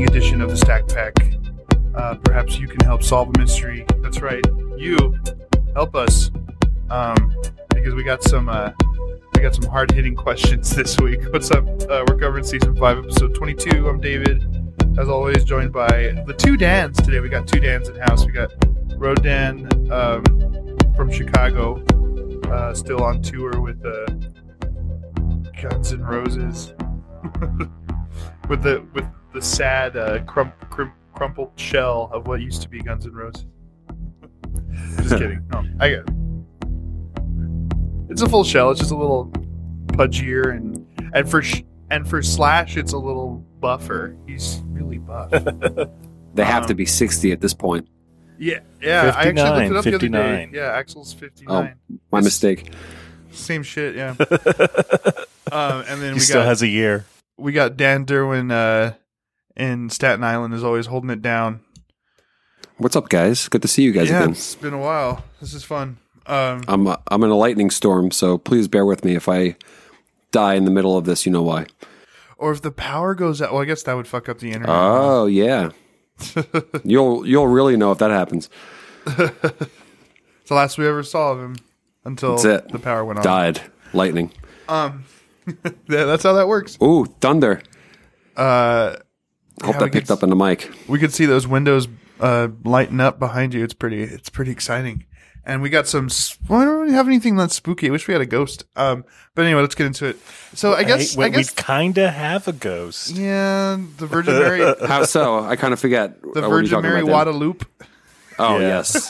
edition of the Stack Pack. Perhaps you can help solve a mystery. That's right. You help us. Because we got some hard-hitting questions this week. What's up? We're covering season 5, episode 22. I'm David, as always, joined by the two Dans today. We got two Dans in house. We got Road Dan from Chicago, still on tour with Guns N' Roses, with the sad crumpled shell of what used to be Guns N' Roses. Just kidding. No, I get it. It's a full shell. It's just a little pudgier, and for Slash, it's a little buffer. He's really buff. They have to be 60 at this point. Yeah. I actually looked it up 59. The other day. Yeah, Axel's 59. Oh, my mistake. Same shit. Yeah. And then he still has a year. We got Dan Derwin in Staten Island, is always holding it down. What's up, guys? Good to see you guys again. It's been a while. This is fun. I'm in a lightning storm, so please bear with me if I die in the middle of this. You know why? Or if the power goes out. Well, I guess that would fuck up the internet. Oh yeah. You'll really know if that happens. It's the last we ever saw of him until the power went on. Died. Lightning. Yeah, that's how that works. Ooh, thunder. Hope that picked up on the mic. We could see those windows lighten up behind you. It's pretty exciting. And we got some. Well, I don't really have anything that's spooky. I wish we had a ghost. But anyway, let's get into it. So I guess we kind of have a ghost. Yeah, the Virgin Mary. How so? I kind of forget. The Virgin Mary Guadalupe. Oh yes.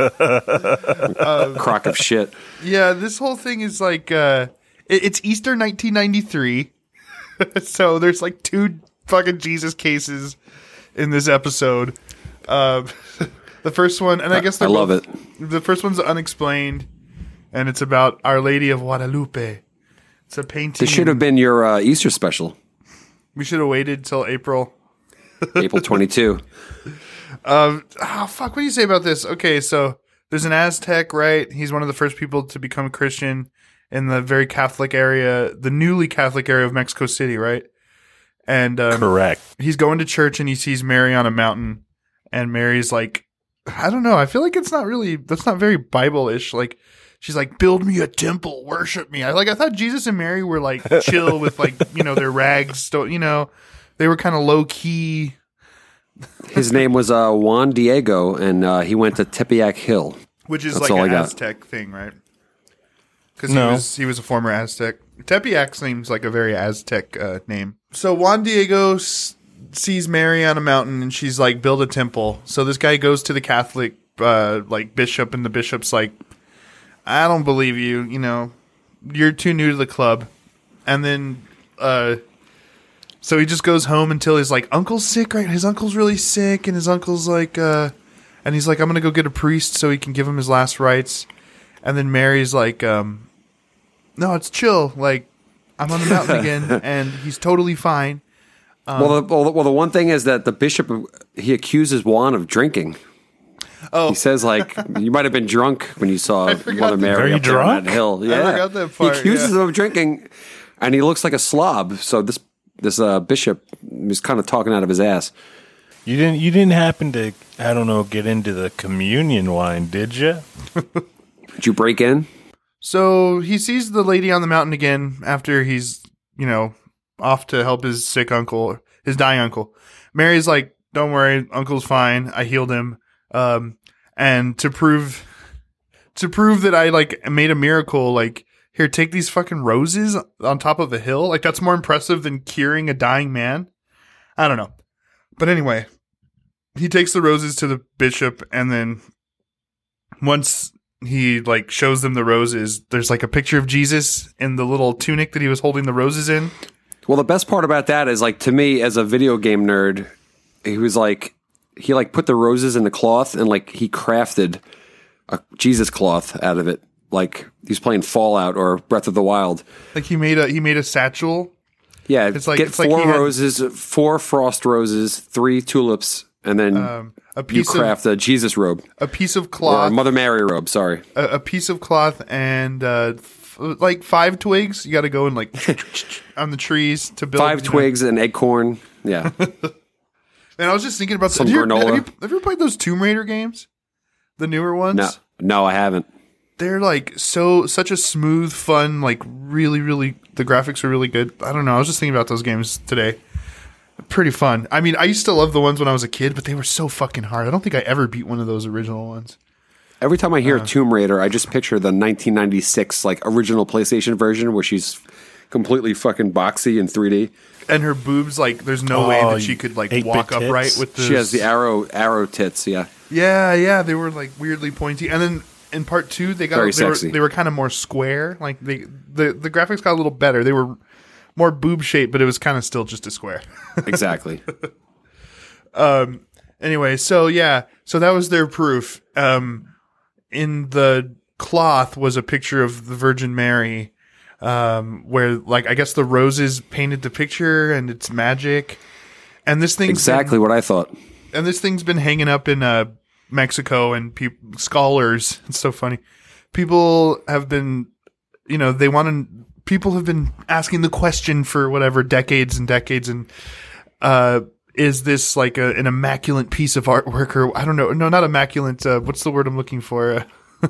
Crock of shit. Yeah, this whole thing is like it's Easter 1993. So there's like two fucking Jesus cases in this episode. The first one, and I guess I love it. The first one's unexplained, and it's about Our Lady of Guadalupe. It's a painting. This should have been your Easter special. We should have waited till April. April 22. Fuck, what do you say about this? Okay, so there's an Aztec, right? He's one of the first people to become a Christian in the very Catholic area, the newly Catholic area of Mexico City, right? And correct. He's going to church and he sees Mary on a mountain, and Mary's like, I don't know. I feel like that's not very Bible-ish. Like, she's like, build me a temple, worship me. I thought Jesus and Mary were like chill with like, their rags. They were kind of low key. His name was Juan Diego, and he went to Tepeyac Hill. Which is like an Aztec thing, right? Because he was a former Aztec. Tepeyac seems like a very Aztec name. So Juan Diego sees Mary on a mountain, and she's like, build a temple. So this guy goes to the Catholic bishop, and the bishop's like, I don't believe you. You're too new to the club. And then so he just goes home until his like uncle's sick, right? His uncle's really sick, and his uncle's like and he's like, I'm gonna go get a priest so he can give him his last rites. And then Mary's like, no, it's chill. Like, I'm on the mountain again, and he's totally fine. Well, the one thing is that the bishop, he accuses Juan of drinking. Oh, he says like, you might have been drunk when you saw Mother Mary up there on that hill. Yeah, I forgot that part. He accuses him of drinking, and he looks like a slob. So this bishop is kind of talking out of his ass. You didn't happen to, I don't know, get into the communion wine, did you? Did you break in? So he sees the lady on the mountain again after he's off to help his sick uncle, his dying uncle. Mary's like, don't worry, uncle's fine. I healed him. And to prove that I like made a miracle, like, here, take these fucking roses on top of a hill. Like, that's more impressive than curing a dying man. I don't know. But anyway, he takes the roses to the bishop, and then once he like shows them the roses, there's like a picture of Jesus in the little tunic that he was holding the roses in. Well, the best part about that is, like, to me as a video game nerd, he put the roses in the cloth, and like he crafted a Jesus cloth out of it. Like he's playing Fallout or Breath of the Wild. Like he made a satchel. Yeah, it's like, get 4 roses, 4 frost roses, 3 tulips, and then you craft a Jesus robe. A piece of cloth. Or a Mother Mary robe, sorry. A piece of cloth and like 5 twigs. You got to go and like on the trees to build. 5 twigs and acorn. Yeah. And I was just thinking about some Have granola. you ever played those Tomb Raider games? The newer ones? No, I haven't. They're like such a smooth, fun, like really, really, the graphics are really good. I don't know. I was just thinking about those games today. Pretty fun. I mean, I used to love the ones when I was a kid, but they were so fucking hard. I don't think I ever beat one of those original ones. Every time I hear Tomb Raider, I just picture the 1996 like original PlayStation version where she's completely fucking boxy in 3D. And her boobs, like, there's no way that she could like walk tits? upright with the. She has the arrow tits. Yeah. Yeah, they were like weirdly pointy. And then in part 2, they were kind of more square. Like the graphics got a little better. They were more boob shaped, but it was kind of still just a square. Exactly. Anyway, so that was their proof. In the cloth was a picture of the Virgin Mary, where like I guess the roses painted the picture, and it's magic. And this thing's exactly what I thought. And this thing's been hanging up in Mexico, and scholars. It's so funny. People have been, people have been asking the question for whatever decades and decades, and is this like an immaculate piece of artwork, or I don't know? No, not immaculate. What's the word I'm looking for?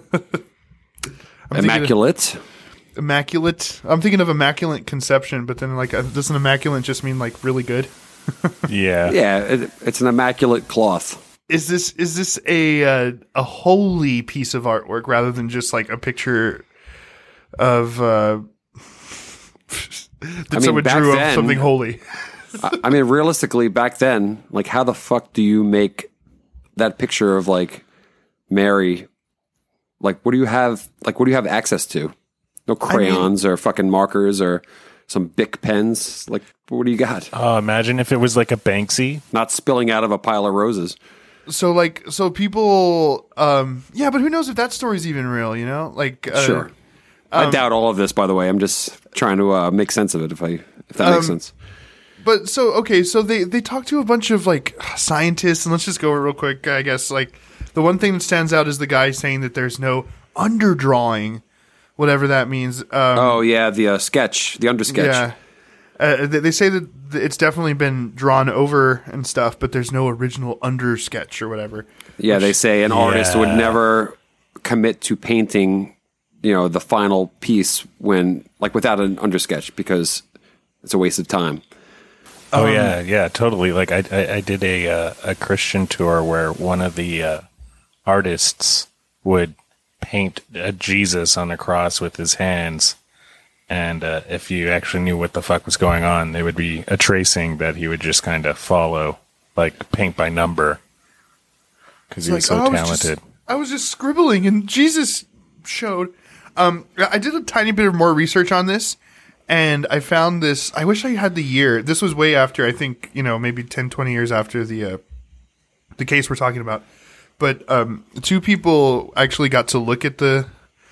Immaculate. Immaculate. I'm thinking of immaculate conception, but then like doesn't immaculate just mean like really good? Yeah. Yeah, it's an immaculate cloth. Is this a holy piece of artwork rather than just like a picture of someone drew of something holy? I mean, realistically, back then, like, how the fuck do you make that picture of like Mary? Like, what do you have? Like, what do you have access to? No crayons or fucking markers or some Bic pens. Like, what do you got? Oh, imagine if it was like a Banksy. Not spilling out of a pile of roses. So people, yeah, but who knows if that story's even real? Like, sure. I doubt all of this. By the way, I'm just trying to make sense of it. If that makes sense. But so they talked to a bunch of like scientists, and let's just go over it real quick. I guess like the one thing that stands out is the guy saying that there's no underdrawing, whatever that means. The sketch, the undersketch. Yeah, they say that it's definitely been drawn over and stuff, but there's no original undersketch or whatever. Yeah, they say an artist would never commit to painting, the final piece when like without an undersketch because it's a waste of time. Oh yeah, totally. Like I did a Christian tour where one of the artists would paint a Jesus on a cross with his hands, and if you actually knew what the fuck was going on, there would be a tracing that he would just kind of follow, like paint by number, because he was so talented. I was just scribbling, and Jesus showed. I did a tiny bit of more research on this. And I found this. I wish I had the year. This was way after, I think, maybe 10, 20 years after the case we're talking about. But two people actually got to look at the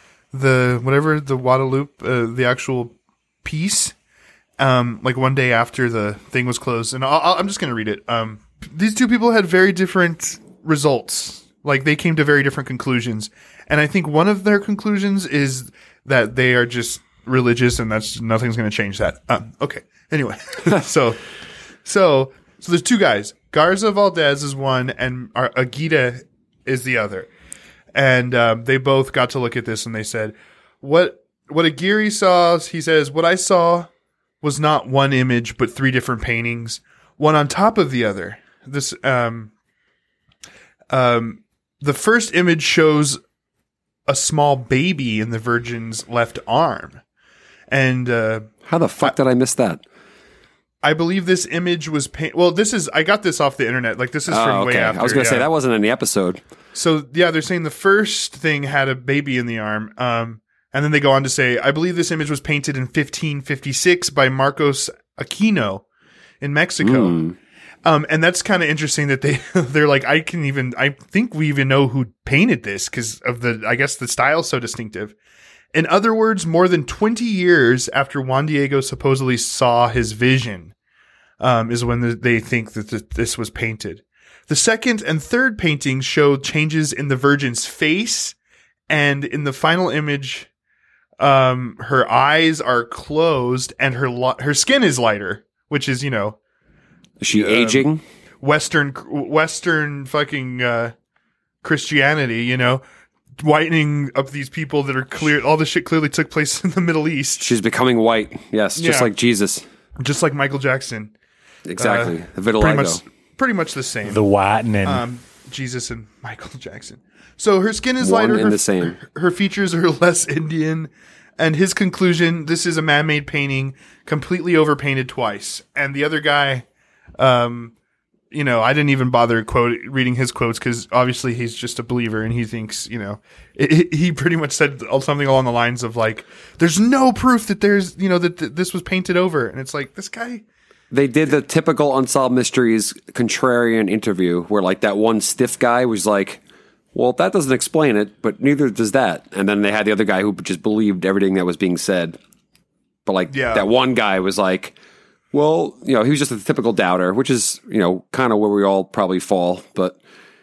Guadalupe, the actual piece, like one day after the thing was closed. And I'm just going to read it. These two people had very different results. Like, they came to very different conclusions. And I think one of their conclusions is that they are just religious, and nothing's going to change that. Okay. Anyway, so there's two guys. Garza Valdez is one, and Aguirre is the other. And they both got to look at this, and they said, what Aguirre saw, he says, what I saw was not one image, but three different paintings, one on top of the other. This the first image shows a small baby in the Virgin's left arm. And how the fuck did I miss that? I believe this image was I got this off the internet. Like, this is from way after. I was going to say that wasn't in the episode. So yeah, they're saying the first thing had a baby in the arm. And then they go on to say, I believe this image was painted in 1556 by Marcos Aquino in Mexico. And that's kind of interesting that they're like, I think we even know who painted this because of the style so distinctive. In other words, more than 20 years after Juan Diego supposedly saw his vision, is when they think that this was painted. The second and third paintings show changes in the Virgin's face, and in the final image, her eyes are closed and her skin is lighter, which is, Is she aging? Western fucking Christianity, you know, whitening up these people that are clear. All this shit clearly took place in the Middle East. She's becoming white. Yes, just Yeah. like Jesus. Just like Michael Jackson. Exactly. The vitiligo. Pretty much the same. The whitening. Jesus and Michael Jackson. So her skin is One lighter. and the same. Her features are less Indian. And his conclusion, this is a man-made painting, completely overpainted twice. And the other guy, you know, I didn't even bother reading his quotes because obviously he's just a believer and he thinks, you know, he pretty much said something along the lines of like, there's no proof that there's, you know, that this was painted over. And it's like, this guy... They did the typical Unsolved Mysteries contrarian interview where like that one stiff guy was like, well, that doesn't explain it, but neither does that. And then they had the other guy who just believed everything that was being said. But like that one guy was like, well, you know, he was just a typical doubter, which is, you know, kind of where we all probably fall. But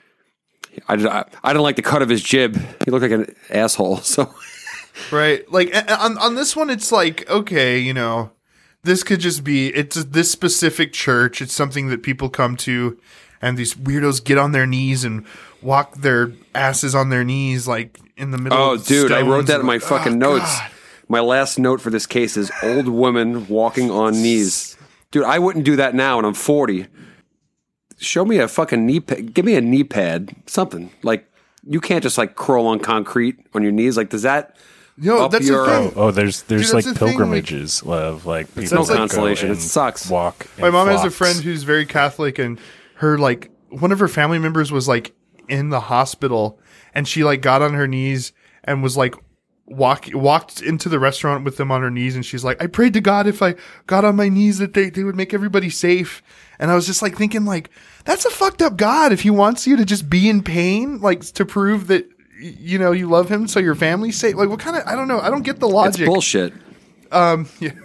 I didn't like the cut of his jib. He looked like an asshole. So right. Like on this one, it's like, okay, you know, this could just be, it's this specific church. It's something that people come to and these weirdos get on their knees and walk their asses on their knees like in the middle of dude, I wrote that in my stones. fucking notes. God. My last note for this case is old women walking on knees. Dude, I wouldn't do that now and I'm 40. Show me a fucking knee pad. Give me a knee pad. Something. Like, you can't just like crawl on concrete on your knees. Like, does that... Yo, that's the thing. There's Dude, like that's the thing, pilgrimages of like people no that go consolation. and It sucks. Walk. My in mom has a flocks. friend who's very Catholic, and her like one of her family members was like in the hospital, and she like got on her knees and was like walked into the restaurant with them on her knees, and she's like, I prayed to God if I got on my knees that they would make everybody safe. And I was just like thinking like, that's a fucked up God if he wants you to just be in pain, like to prove that, you know, you love him so your family's safe. Like what kind of, I don't know. I don't get the logic. It's bullshit. Yeah.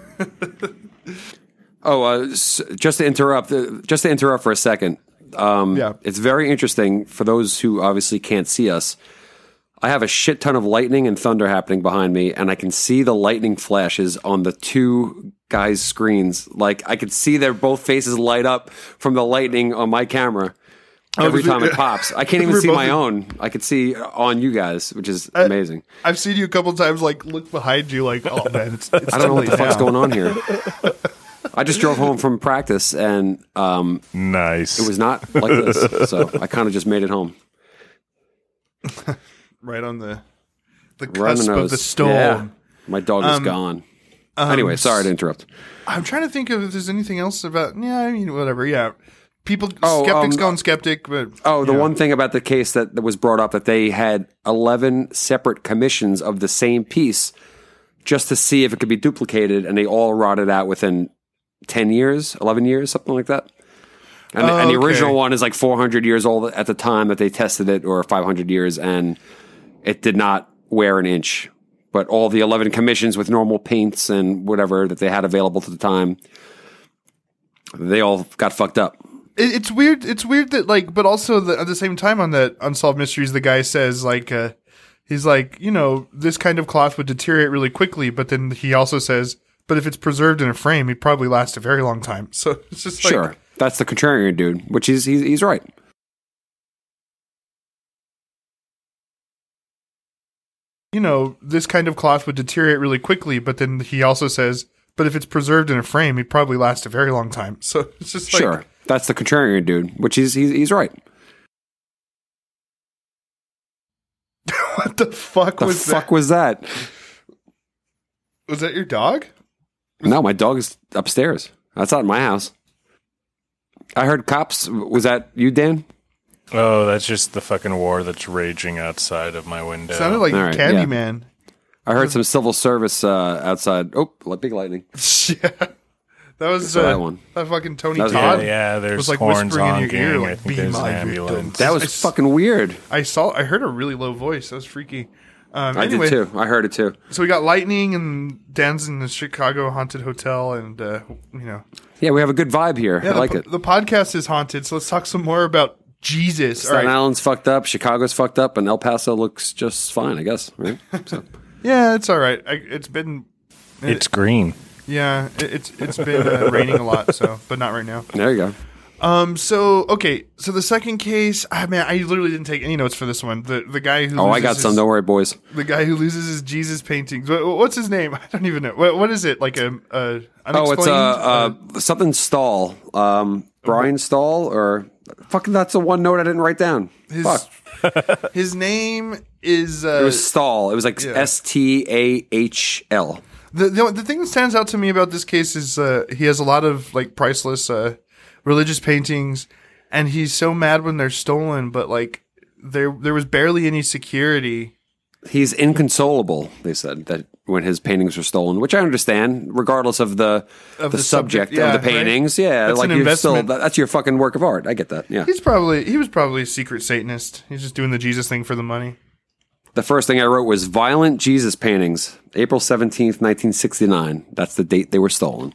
Just to interrupt for a second. Yeah. It's very interesting for those who obviously can't see us. I have a shit ton of lightning and thunder happening behind me, and I can see the lightning flashes on the two guys' screens. Like, I could see their both faces light up from the lightning on my camera every time it pops. I can't even see my own. I could see on you guys, which is amazing. I've seen you a couple times, like, look behind you, like, oh, man, it's I don't know what the fuck's going on here. I just drove home from practice, and Nice. it was not like this, so I kind of just made it home. Right on the Right on cusp the of nose. the storm. Yeah. My dog is gone. Anyway, sorry to interrupt. I'm trying to think of if there's anything else about, I mean, whatever, yeah. People, Oh, skeptics going skeptic, but... Oh, the yeah. one thing about the case that was brought up, that they had 11 separate commissions of the same piece just to see if it could be duplicated, and they all rotted out within 10 years, 11 years, something like that. And, and the original okay. one is like 400 years old at the time that they tested it, or 500 years, and it did not wear an inch. But all the 11 commissions with normal paints and whatever that they had available at the time, they all got fucked up. It's weird. It's weird that, like, but also at the same time on that Unsolved Mysteries, the guy says, like, he's like, you know, this kind of cloth would deteriorate really quickly, but then he also says, but if it's preserved in a frame, it'd probably last a very long time. So it's just like, Sure. That's the contrarian dude, which he's right. you know, this kind of cloth would deteriorate really quickly, but then he also says, but if it's preserved in a frame, it'd probably last a very long time. So it's just like, Sure. That's the contrarian dude, which he's right. what the fuck The was fuck that? was that? Was that your dog? No, my dog is upstairs. That's not in my house. I heard cops. Was that you, Dan? Oh, that's just the fucking war that's raging outside of my window. Sounded like All right, Candyman. I heard some civil service outside. Oh, big lightning. Yeah. That was that one. that fucking Tony That was- Todd. yeah, there's was like horns whispering in honking. your ear, I like, think "Be there's an my ambulance. victim." That was fucking weird. I heard a really low voice. That was freaky. I Anyway, did too. I heard it too. so we got lightning, and Dan's in the Chicago haunted hotel, and you know, Yeah, we have a good vibe here. yeah, I like it. The podcast is haunted, so let's talk some more about Jesus. All Staten right. Island's fucked up. Chicago's fucked up, and El Paso looks just fine, I guess. Right? So, Yeah, it's all right. It's been It's green. it's been raining a lot, so but not right now. there you So the second case, man, I literally didn't take any notes for this one. The guy who I got some. Don't worry, boys. The guy who loses his Jesus paintings. What's his name? I don't even know. What is it? Like unexplained? It's something Stahl. Brian Stahl or fucking. That's the one note I didn't write down. Fuck. His name is. It was Stahl. It was like Stahl. The thing that stands out to me about this case is he has a lot of like priceless religious paintings, and he's so mad when they're stolen. But like there was barely any security. He's inconsolable. They said that when his paintings were stolen, which I understand, regardless of the subject of the paintings. Right? Yeah, that's like an investment. That's your fucking work of art. I get that. Yeah, he was probably a secret Satanist. He's just doing the Jesus thing for the money. The first thing I wrote was violent Jesus paintings, April 17th, 1969. That's the date they were stolen.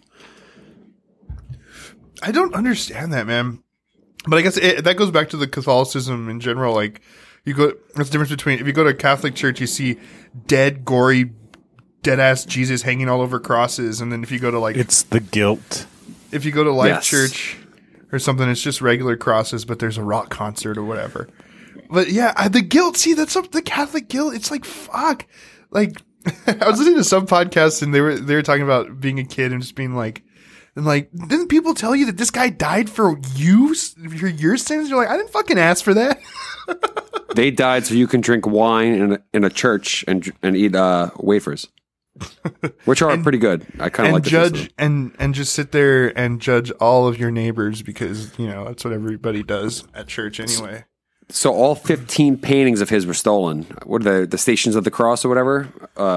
I don't understand that, man. But I guess that goes back to the Catholicism in general. Like, there's the difference between, if you go to a Catholic church, you see dead, gory, dead-ass Jesus hanging all over crosses. And then if you go to like... It's the guilt. If you go to Life Church or something, it's just regular crosses, but there's a rock concert or whatever. But yeah, the guilt, see, that's the Catholic guilt. It's like, fuck. Like, I was listening to some podcasts and they were talking about being a kid and just being like, didn't people tell you that this guy died for your sins? You're like, I didn't fucking ask for that. They died so you can drink wine in a church and eat wafers, which are pretty good. I kind of like judge and just sit there and judge all of your neighbors because that's what everybody does at church anyway. So all 15 paintings of his were stolen. What are the Stations of the Cross or whatever?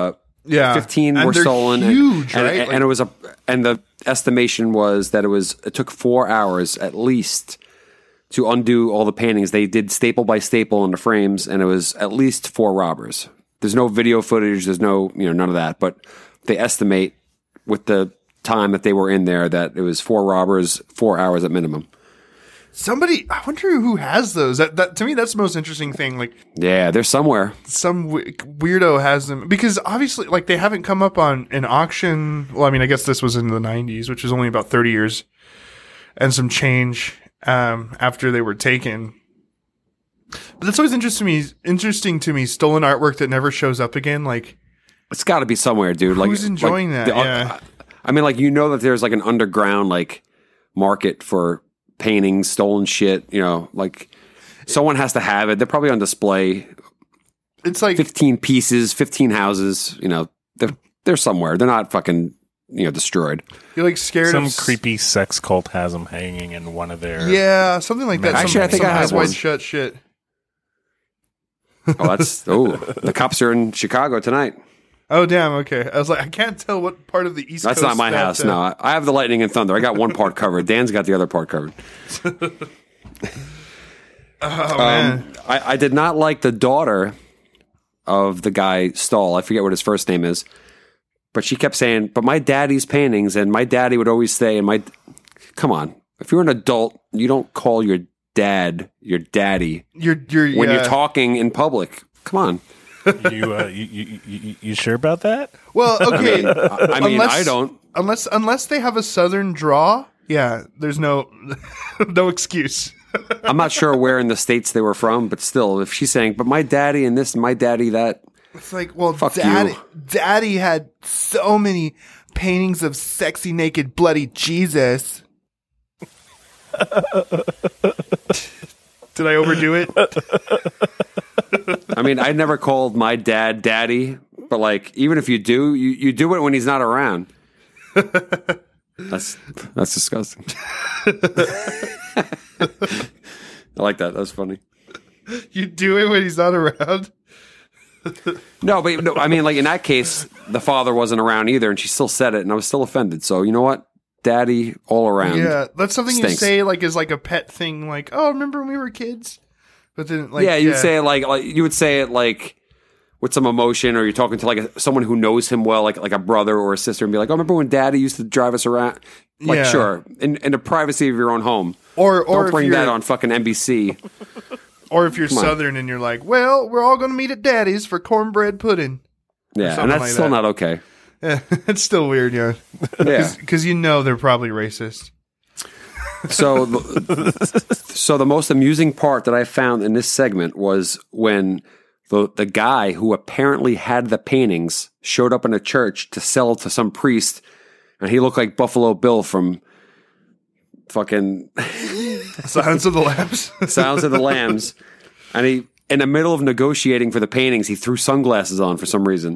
15 were stolen. Huge, right? And it was and the estimation was that it took 4 hours at least to undo all the paintings. They did staple by staple in the frames, and it was at least 4 robbers. There's no video footage. There's no, none of that. But they estimate with the time that they were in there that it was 4 robbers, 4 hours at minimum. I wonder who has those. That to me, that's the most interesting thing. Like, yeah, they're somewhere. Some weirdo has them because obviously, like, they haven't come up on an auction. Well, I mean, I guess this was in the 90s, which is only about 30 years and some change after they were taken. But that's always interesting to me. Stolen artwork that never shows up again. Like, it's got to be somewhere, dude. Who's enjoying that? Yeah. I mean, like, that there's like an underground like market for paintings, stolen shit, like someone has to have it. They're probably on display. It's like 15 pieces, 15 houses, they're somewhere. They're not fucking, destroyed. You're like scared some of creepy sex cult has them hanging in one of their something like that. Actually, I think I have wide one. Shut shit. The cops are in Chicago tonight. Oh, damn. Okay. I was like, I can't tell what part of the East Coast. That's not my house. No, I have the lightning and thunder. I got one part covered. Dan's got the other part covered. Oh, man. I did not like the daughter of the guy Stahl. I forget what his first name is. But she kept saying, but my daddy's paintings, and my daddy would always say, come on. If you're an adult, you don't call your dad your daddy when you're talking in public. Come on. You sure about that? Well, okay. I don't. Unless they have a southern draw, yeah, there's no excuse. I'm not sure where in the States they were from, but still, if she's saying, but my daddy and this, my daddy that. It's like, well, fuck daddy had so many paintings of sexy, naked, bloody Jesus. Did I overdo it? I mean, I never called my dad daddy, but like, even if you do, you do it when he's not around. That's disgusting. I like that. That's funny. You do it when he's not around? No, I mean, like in that case, the father wasn't around either, and she still said it, and I was still offended. So you know what? Daddy all around. Yeah, that's something stinks. You say like is like a pet thing. Like, oh, remember when we were kids? But then, like, you'd say it like you would say it like with some emotion, or you're talking to like someone who knows him well, like a brother or a sister, and be like, "Oh, remember when Daddy used to drive us around?" Like, sure, in the privacy of your own home, or don't bring that on fucking NBC. Or if you're Southern and you're like, "Well, we're all going to meet at Daddy's for cornbread pudding." Yeah, and that's still not okay. Yeah, it's still weird, yeah. Because they're probably racist. So, so the most amusing part that I found in this segment was when the guy who apparently had the paintings showed up in a church to sell to some priest, and he looked like Buffalo Bill from fucking Silence of the Lambs. Silence of the Lambs. And he, in the middle of negotiating for the paintings, he threw sunglasses on for some reason.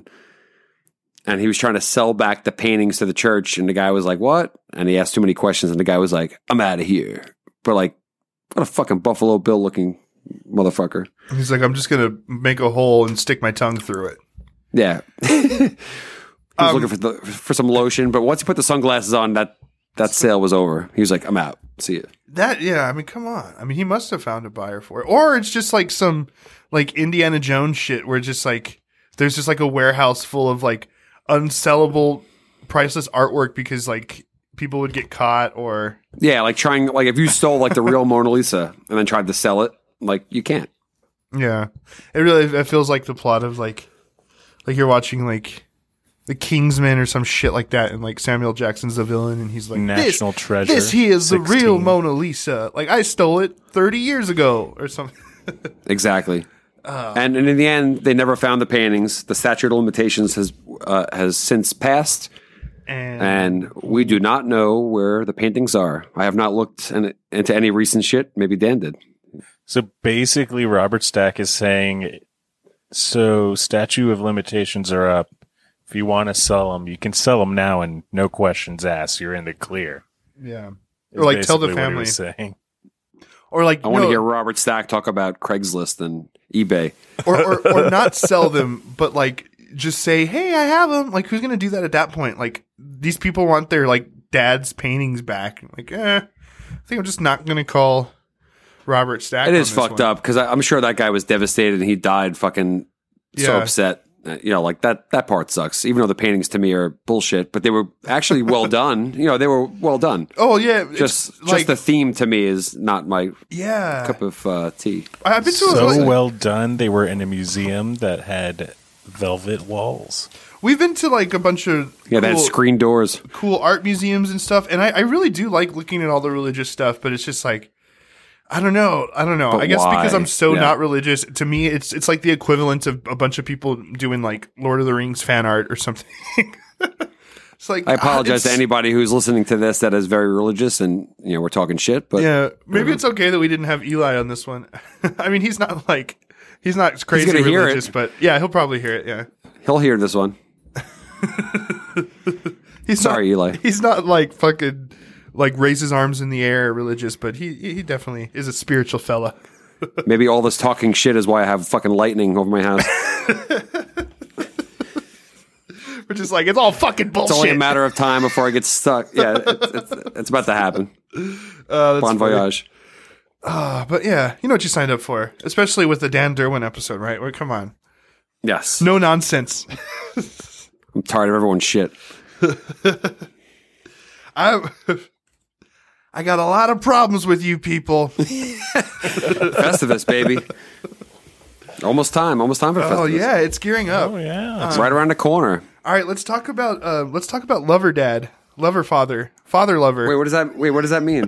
And he was trying to sell back the paintings to the church. And the guy was like, what? And he asked too many questions. And the guy was like, I'm out of here. But like, what a fucking Buffalo Bill looking motherfucker. He's like, I'm just going to make a hole and stick my tongue through it. Yeah. He was looking for some lotion. But once he put the sunglasses on, that sale was over. He was like, I'm out. See you. I mean, come on. I mean, he must have found a buyer for it. Or it's just like some like Indiana Jones shit where just like, there's just like a warehouse full of like unsellable, priceless artwork because like people would get caught or. Yeah, like trying, like if you stole like the real Mona Lisa and then tried to sell it, like you can't. Yeah. It feels like the plot of like you're watching like The Kingsman or some shit like that, and like Samuel Jackson's the villain, and he's like, National Treasure. This he is 16. the real Mona Lisa. Like I stole it 30 years ago or something. Exactly. And in the end, they never found the paintings. The statute of limitations has since passed, and we do not know where the paintings are. I have not looked into any recent shit. Maybe Dan did. So basically, Robert Stack is saying, so statute of limitations are up. If you want to sell them, you can sell them now and no questions asked. You're in the clear. Yeah. Is Or like tell the basically what he family. was saying. Or like I want to hear Robert Stack talk about Craigslist and eBay. or not sell them, but like just say, hey, I have them. Like who's going to do that at that point? Like these people want their like dad's paintings back. Like, I think I'm just not going to call Robert Stack. It is fucked up because I'm sure that guy was devastated and he died fucking so Yeah. upset. You know, like that part sucks. Even though the paintings to me are bullshit, but they were actually well done. You know, they were well done. Oh yeah, Just the theme to me is not my yeah cup of tea. I've been to So well done. They were in a museum that had velvet walls. We've been to like a bunch of Yeah, they had screen doors. cool art museums and stuff, and I really do like looking at all the religious stuff, but it's just like I don't know. But I guess why? because I'm so Yeah. not religious, to me it's like the equivalent of a bunch of people doing like Lord of the Rings fan art or something. It's like I apologize to anybody who's listening to this that is very religious and you know we're talking shit. But Yeah, maybe it's okay that we didn't have Eli on this one. I mean, he's not crazy gonna hear religious, it. but yeah, he'll probably hear it. Yeah, he'll hear this one. Sorry, Eli. He's not like fucking like raise his arms in the air religious, but he definitely is a spiritual fella. Maybe all this talking shit is why I have fucking lightning over my house. We're just like it's all fucking bullshit. It's only a matter of time before I get stuck. Yeah, it's about to happen. That's Bon funny. voyage. But yeah, you know what you signed up for, especially with the Dan Derwin episode, right? Well, come on, Yes. no nonsense. I'm tired of everyone's shit. I got a lot of problems with you people. Festivus, baby. Almost time for Festivus. Oh yeah, it's gearing up. Oh, yeah. It's right around the corner. All right, let's talk about lover dad, lover father, father lover. What does that mean?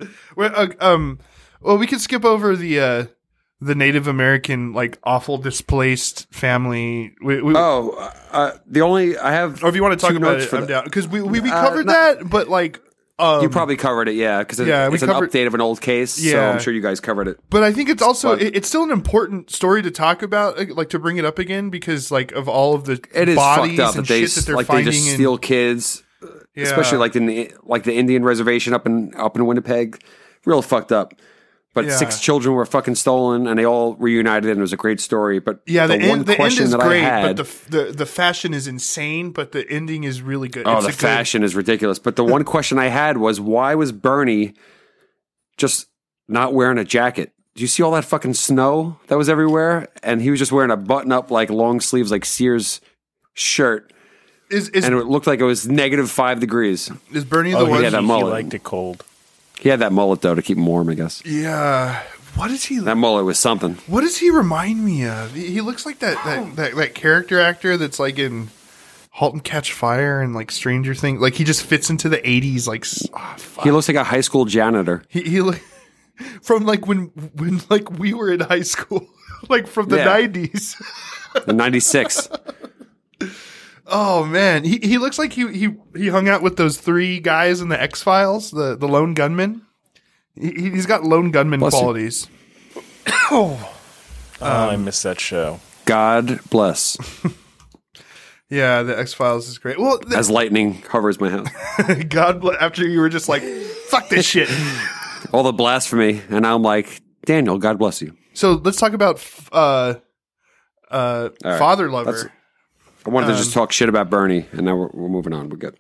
Well, we could skip over the Native American like awful displaced family. The only I have. Or if you want to talk two about notes it, for I'm that. down because we covered that, but like You probably covered it, yeah, because Yeah, we it's an covered- update of an old case. So Yeah. I'm sure you guys covered it. But I think it's also But- it's still an important story to talk about, like to bring it up again because like of all of the It is bodies fucked up and that they shit that they're like finding. they just and- steal kids, Yeah. especially like the Indian reservation up in Winnipeg. Real fucked up. But Yeah. 6 children were fucking stolen, and they all reunited, and it was a great story. But Yeah, the end question is that great, I had, but the fashion is insane. But the ending is really good. oh, It's the a good- fashion is ridiculous. But the one question I had was, why was Bernie just not wearing a jacket? Do you see all that fucking snow that was everywhere? And he was just wearing a button-up, like long sleeves, like Sears shirt, Is and it looked like it was -5 degrees. is Bernie the Oh, one? yeah, that he mullet. liked it cold. He had that mullet though to keep him warm, I guess. Yeah. What is he? That mullet was something. What does he remind me of? He looks like that character actor that's like in *Halt and Catch Fire* and like *Stranger Things*. Like he just fits into the '80s. Like he looks like a high school janitor. He from like when like we were in high school, like from the '90s. In '96. Oh man, he looks like he hung out with those 3 guys in the X-Files, the lone gunman. He's got lone gunman qualities. I missed that show. God bless. Yeah, the X-Files is great. Well, as lightning covers my house. God bless. After you were just like, fuck this shit. All the blasphemy, and now I'm like, Daniel, God bless you. So let's talk about Father Lover. I wanted to just talk shit about Bernie, and now we're moving on. We're good.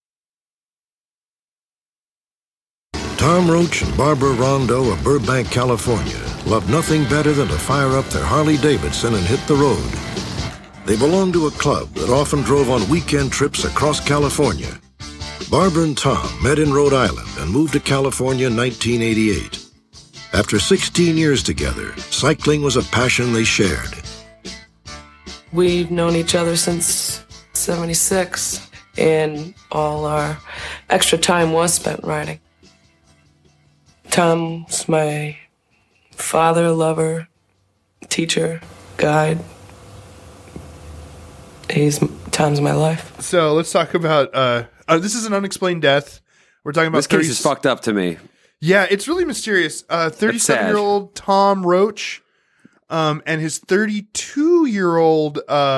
Tom Roach and Barbara Rondeau of Burbank, California, love nothing better than to fire up their Harley-Davidson and hit the road. They belong to a club that often drove on weekend trips across California. Barbara and Tom met in Rhode Island and moved to California in 1988. After 16 years together, cycling was a passion they shared. We've known each other since '76, and all our extra time was spent riding. Tom's my father, lover, teacher, guide. Tom's my life. So let's talk about this is an unexplained death. We're talking about this case is fucked up to me. Yeah, it's really mysterious. 37-year-old Tom Roach, and his 32-year-old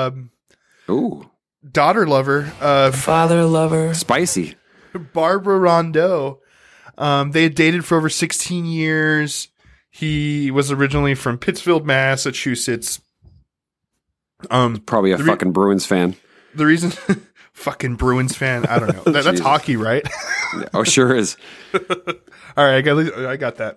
daughter lover, father lover, spicy, Barbara Rondeau. They had dated for over 16 years. He was originally from Pittsfield, Massachusetts. Probably a fucking Bruins fan. The reason, fucking Bruins fan. I don't know. That's hockey, right? Oh, sure is. All right, I got that.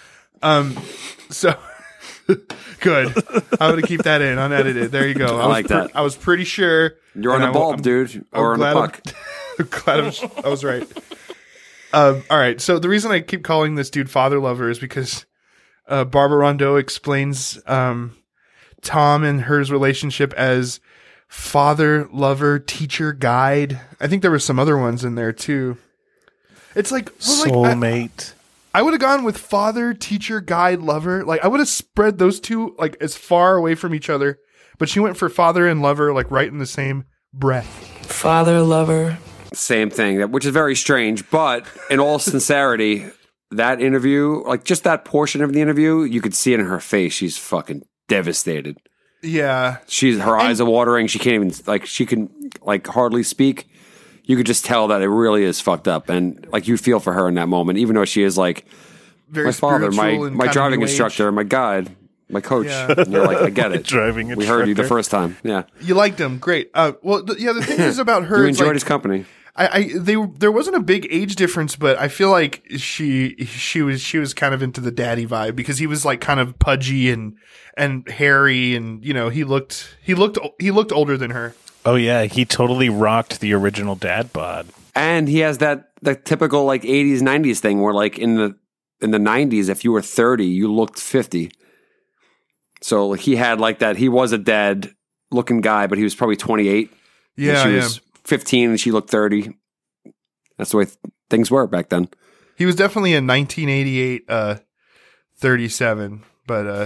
So good. I'm gonna keep that in unedited. There you go. I like that. I was pretty sure you're on a bulb, dude, or on a puck. I'm glad I was right. All right. So the reason I keep calling this dude Father Lover is because Barbara Rondeau explains Tom and her relationship as father, lover, teacher, guide. I think there were some other ones in there too. It's like soulmate. I would have gone with father, teacher, guide, lover. Like I would have spread those two like as far away from each other, but she went for father and lover like right in the same breath. Father, lover. Same thing, which is very strange. But in all sincerity, that interview, like just that portion of the interview, you could see it in her face. She's fucking devastated. Yeah, her eyes are watering. She can't even she can hardly speak. You could just tell that it really is fucked up, and like you feel for her in that moment, even though she is like very my father, my driving instructor, my guide, my coach. Yeah. And you're like, I get it. Driving instructor. We heard you the first time. Yeah, you liked him. Great. The thing is about her. You enjoyed his company. There wasn't a big age difference, but I feel like she was kind of into the daddy vibe because he was like kind of pudgy and hairy, and you know he looked older than her. Oh yeah, he totally rocked the original dad bod. And he has the typical like 80s 90s thing where like in the 90s if you were 30 you looked 50. So like, he had like that. He was a dad looking guy, but he was probably 28. Yeah, she was 15 and she looked 30. That's the way things were back then. He was definitely a 1988 37, but a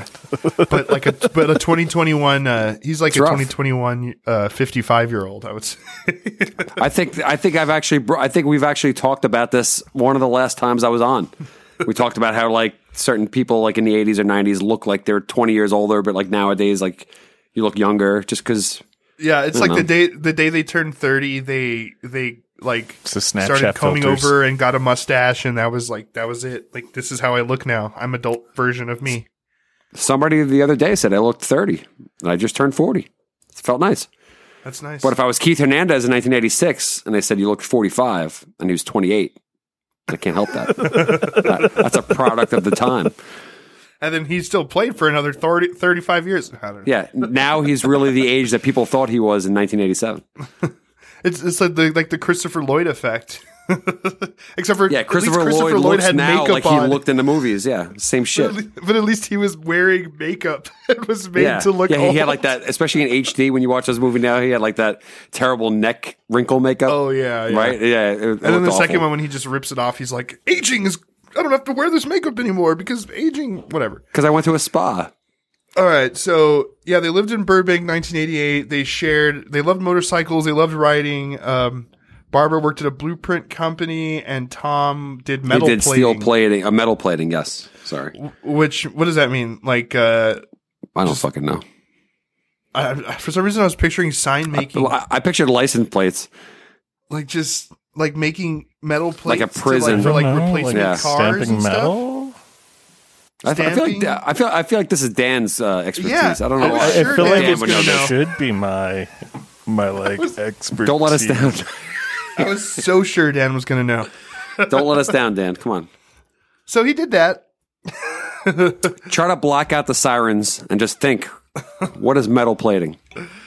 2021 he's like a 2021 55-year-old, I would say. I think we've actually talked about this one of the last times I was on. We talked about how like certain people like in the 80s or 90s look like they're 20 years older, but like nowadays like you look younger just because. Yeah, it's like the day they turned 30, they like started combing over and got a mustache, and that was it. Like, this is how I look now. I'm adult version of me. Somebody the other day said I looked 30, and I just turned 40. It felt nice. That's nice. But if I was Keith Hernandez in 1986, and they said you looked 45, and he was 28, I can't help that. That's a product of the time. And then he still played for another 35 years. I don't know. Yeah, now he's really the age that people thought he was in 1987. It's like the Christopher Lloyd effect. Except for Christopher Lloyd looks had now makeup like on. he looked in the movies. Yeah, same shit. But at least he was wearing makeup. It was made to look. Yeah, old. he had like that, especially in HD. When you watch this movie now, he had like that terrible neck wrinkle makeup. Oh yeah, right. Yeah, and then the second one when he just rips it off, he's like, "Aging is. I don't have to wear this makeup anymore because aging, whatever." Because I went to a spa. All right, so yeah, they lived in Burbank, 1988. They loved motorcycles. They loved riding. Barbara worked at a blueprint company, and Tom did metal plating. Steel plating, metal plating. Yes, sorry. What does that mean? Like, I don't fucking know. For some reason, I was picturing sign making. I pictured license plates, like just like making metal plates, like a prison for like replacing cars stamping and metal. Stuff. I feel like this is Dan's expertise. Yeah, I don't know. I I feel like Dan would know. it should be my like expertise. Don't let us down. I was so sure Dan was going to know. Don't let us down, Dan. Come on. So he did that. Try to block out the sirens and just think, what is metal plating?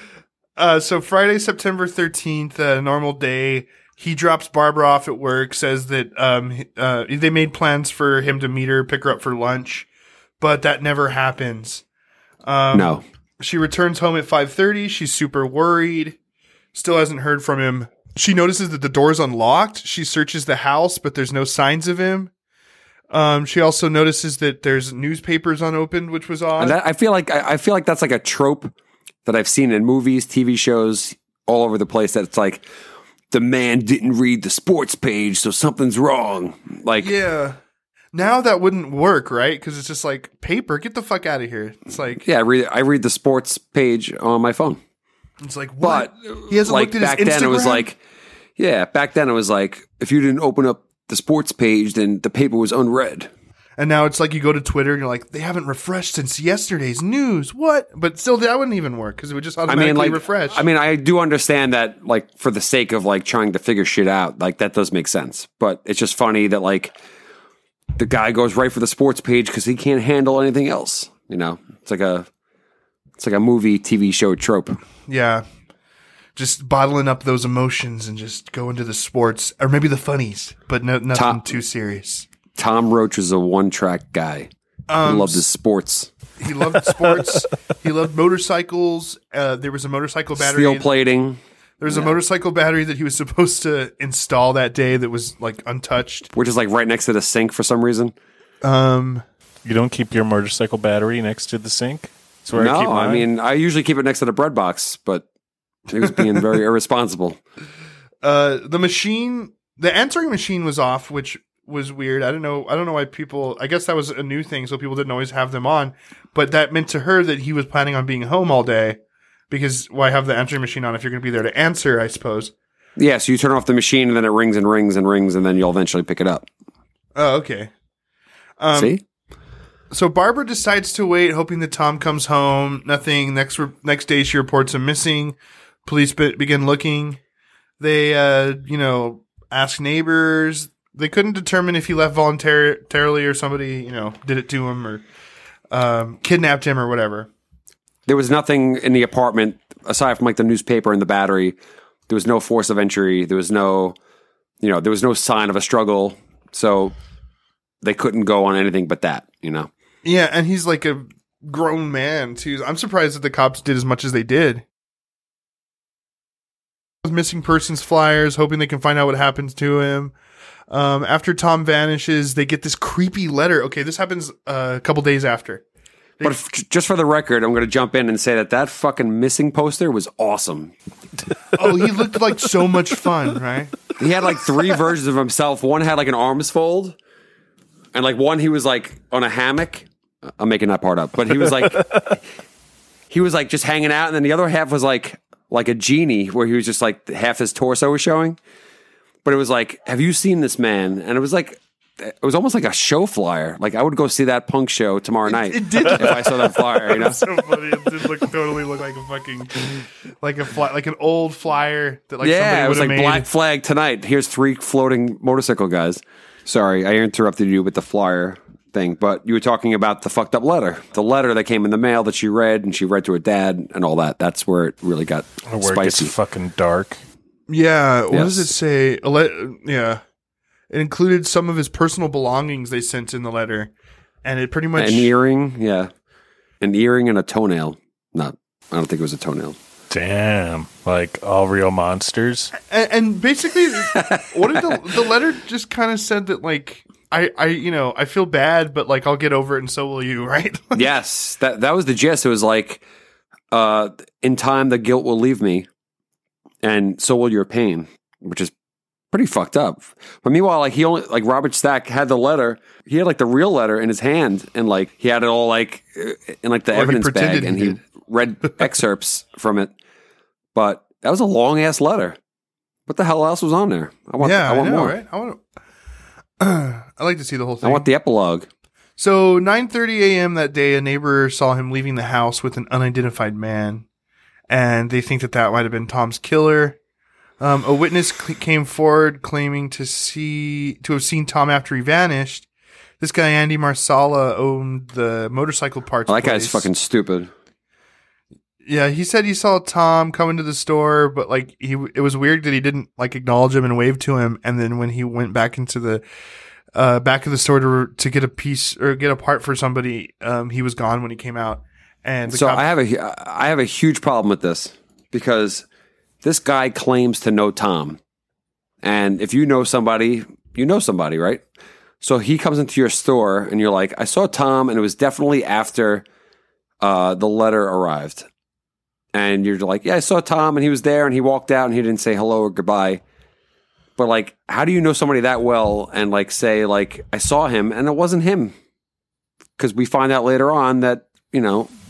So Friday, September 13th, a normal day. He drops Barbara off at work, says that they made plans for him to meet her, pick her up for lunch, but that never happens. No. She returns home at 5:30. She's super worried. Still hasn't heard from him. She notices that the door's unlocked. She searches the house, but there's no signs of him. She also notices that there's newspapers unopened, which was odd. And I feel like that's like a trope that I've seen in movies, TV shows, all over the place. That it's like the man didn't read the sports page, so something's wrong. Like, yeah. Now that wouldn't work, right? Because it's just like paper. Get the fuck out of here. It's like, yeah, I read the sports page on my phone. It's like, what? But he hasn't like looked at his back Instagram? then, it was like, yeah, back then it was like, if you didn't open up the sports page, then the paper was unread. And now it's like you go to Twitter and you're like, they haven't refreshed since yesterday's news. What? But still, that wouldn't even work because it would just automatically refresh. I mean, I do understand that, like, for the sake of like trying to figure shit out, like that does make sense. But it's just funny that like the guy goes right for the sports page because he can't handle anything else. You know, it's like a movie, TV show trope. Yeah. Just bottling up those emotions and just go into the sports or maybe the funnies, but nothing too serious. Tom Roach was a one-track guy. He loved his sports. He loved sports. He loved motorcycles. There was a motorcycle battery. Steel plating. There was a motorcycle battery that he was supposed to install that day that was like untouched. Which is like right next to the sink for some reason. You don't keep your motorcycle battery next to the sink? That's where I keep mine. I mean, I usually keep it next to the bread box, but he was being very irresponsible. The answering machine was off, which was weird. I don't know why people, I guess that was a new thing, so people didn't always have them on, but that meant to her that he was planning on being home all day, because why have the answering machine on if you're going to be there to answer, I suppose. Yeah, so you turn off the machine and then it rings and rings and rings and then you'll eventually pick it up. Oh, okay. See? So Barbara decides to wait, hoping that Tom comes home. Nothing. Next day she reports him missing. Police begin looking. They, ask neighbors. They couldn't determine if he left voluntarily or somebody, did it to him or kidnapped him or whatever. There was nothing in the apartment aside from like the newspaper and the battery. There was no force of entry. There was no sign of a struggle. So they couldn't go on anything but that, Yeah, and he's like a grown man too. I'm surprised that the cops did as much as they did. Missing persons flyers, hoping they can find out what happens to him. After Tom vanishes, they get this creepy letter. Okay, this happens a couple days after. But just for the record, I'm going to jump in and say that fucking missing poster was awesome. Oh, he looked like so much fun, right? He had like 3 versions of himself. One had like an arms fold, and like one he was like on a hammock. I'm making that part up, but he was like just hanging out, and then the other half was like a genie, where he was just like half his torso was showing. But it was like, have you seen this man? And it was almost like a show flyer. Like I would go see that punk show tomorrow night. It did if I saw that flyer. That's so funny. It did totally look like a fucking like an old flyer that like somebody it was would have like made. Black Flag tonight. Here's 3 floating motorcycle guys. Sorry, I interrupted you with the flyer thing, but you were talking about the fucked up letter. The letter that came in the mail that she read, and she read to her dad and all that. That's where it really got where spicy. It gets fucking dark. Yeah, what does it say? Yeah. It included some of his personal belongings they sent in the letter, and it pretty much an earring, an earring and a toenail. I don't think it was a toenail. Damn, like all real monsters. And basically, what did the letter just kind of said that like I feel bad, but like I'll get over it, and so will you, right? Yes, that was the gist. It was like, in time, the guilt will leave me, and so will your pain, which is pretty fucked up. But meanwhile, like Robert Stack had the letter. He had like the real letter in his hand, and like he had it all like in like the evidence bag, and he read excerpts from it. But that was a long ass letter. What the hell else was on there? I want more. Right? I'd like to see the whole thing. I want the epilogue. So 9:30 a.m. that day, a neighbor saw him leaving the house with an unidentified man, and they think that might have been Tom's killer. A witness came forward claiming to have seen Tom after he vanished. This guy, Andy Marsala, owned the motorcycle parts That place. guy's fucking stupid. Yeah, he said he saw Tom come into the store, but like it was weird that he didn't like acknowledge him and wave to him. And then when he went back into the back of the store to get a piece or get a part for somebody, he was gone when he came out. And so I have a huge problem with this because this guy claims to know Tom, and if you know somebody, right? So he comes into your store, and you're like, I saw Tom, and it was definitely after the letter arrived. And you're like, yeah, I saw Tom, and he was there, and he walked out, and he didn't say hello or goodbye. But like, how do you know somebody that well and like say like I saw him and it wasn't him? Because we find out later on that the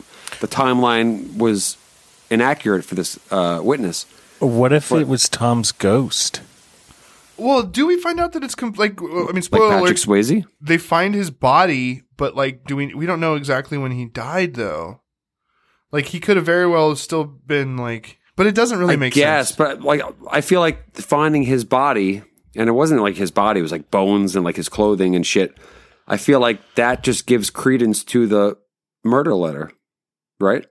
timeline was inaccurate for this witness. What if it was Tom's ghost? Well, do we find out that it's spoiler like alert? Patrick Swayze? They find his body, but like, we don't know exactly when he died though. Like he could have very well still been like, but it doesn't really make sense. Yes, but like I feel like finding his body, and it wasn't like his body, it was like bones and like his clothing and shit. I feel like that just gives credence to the murder letter, right?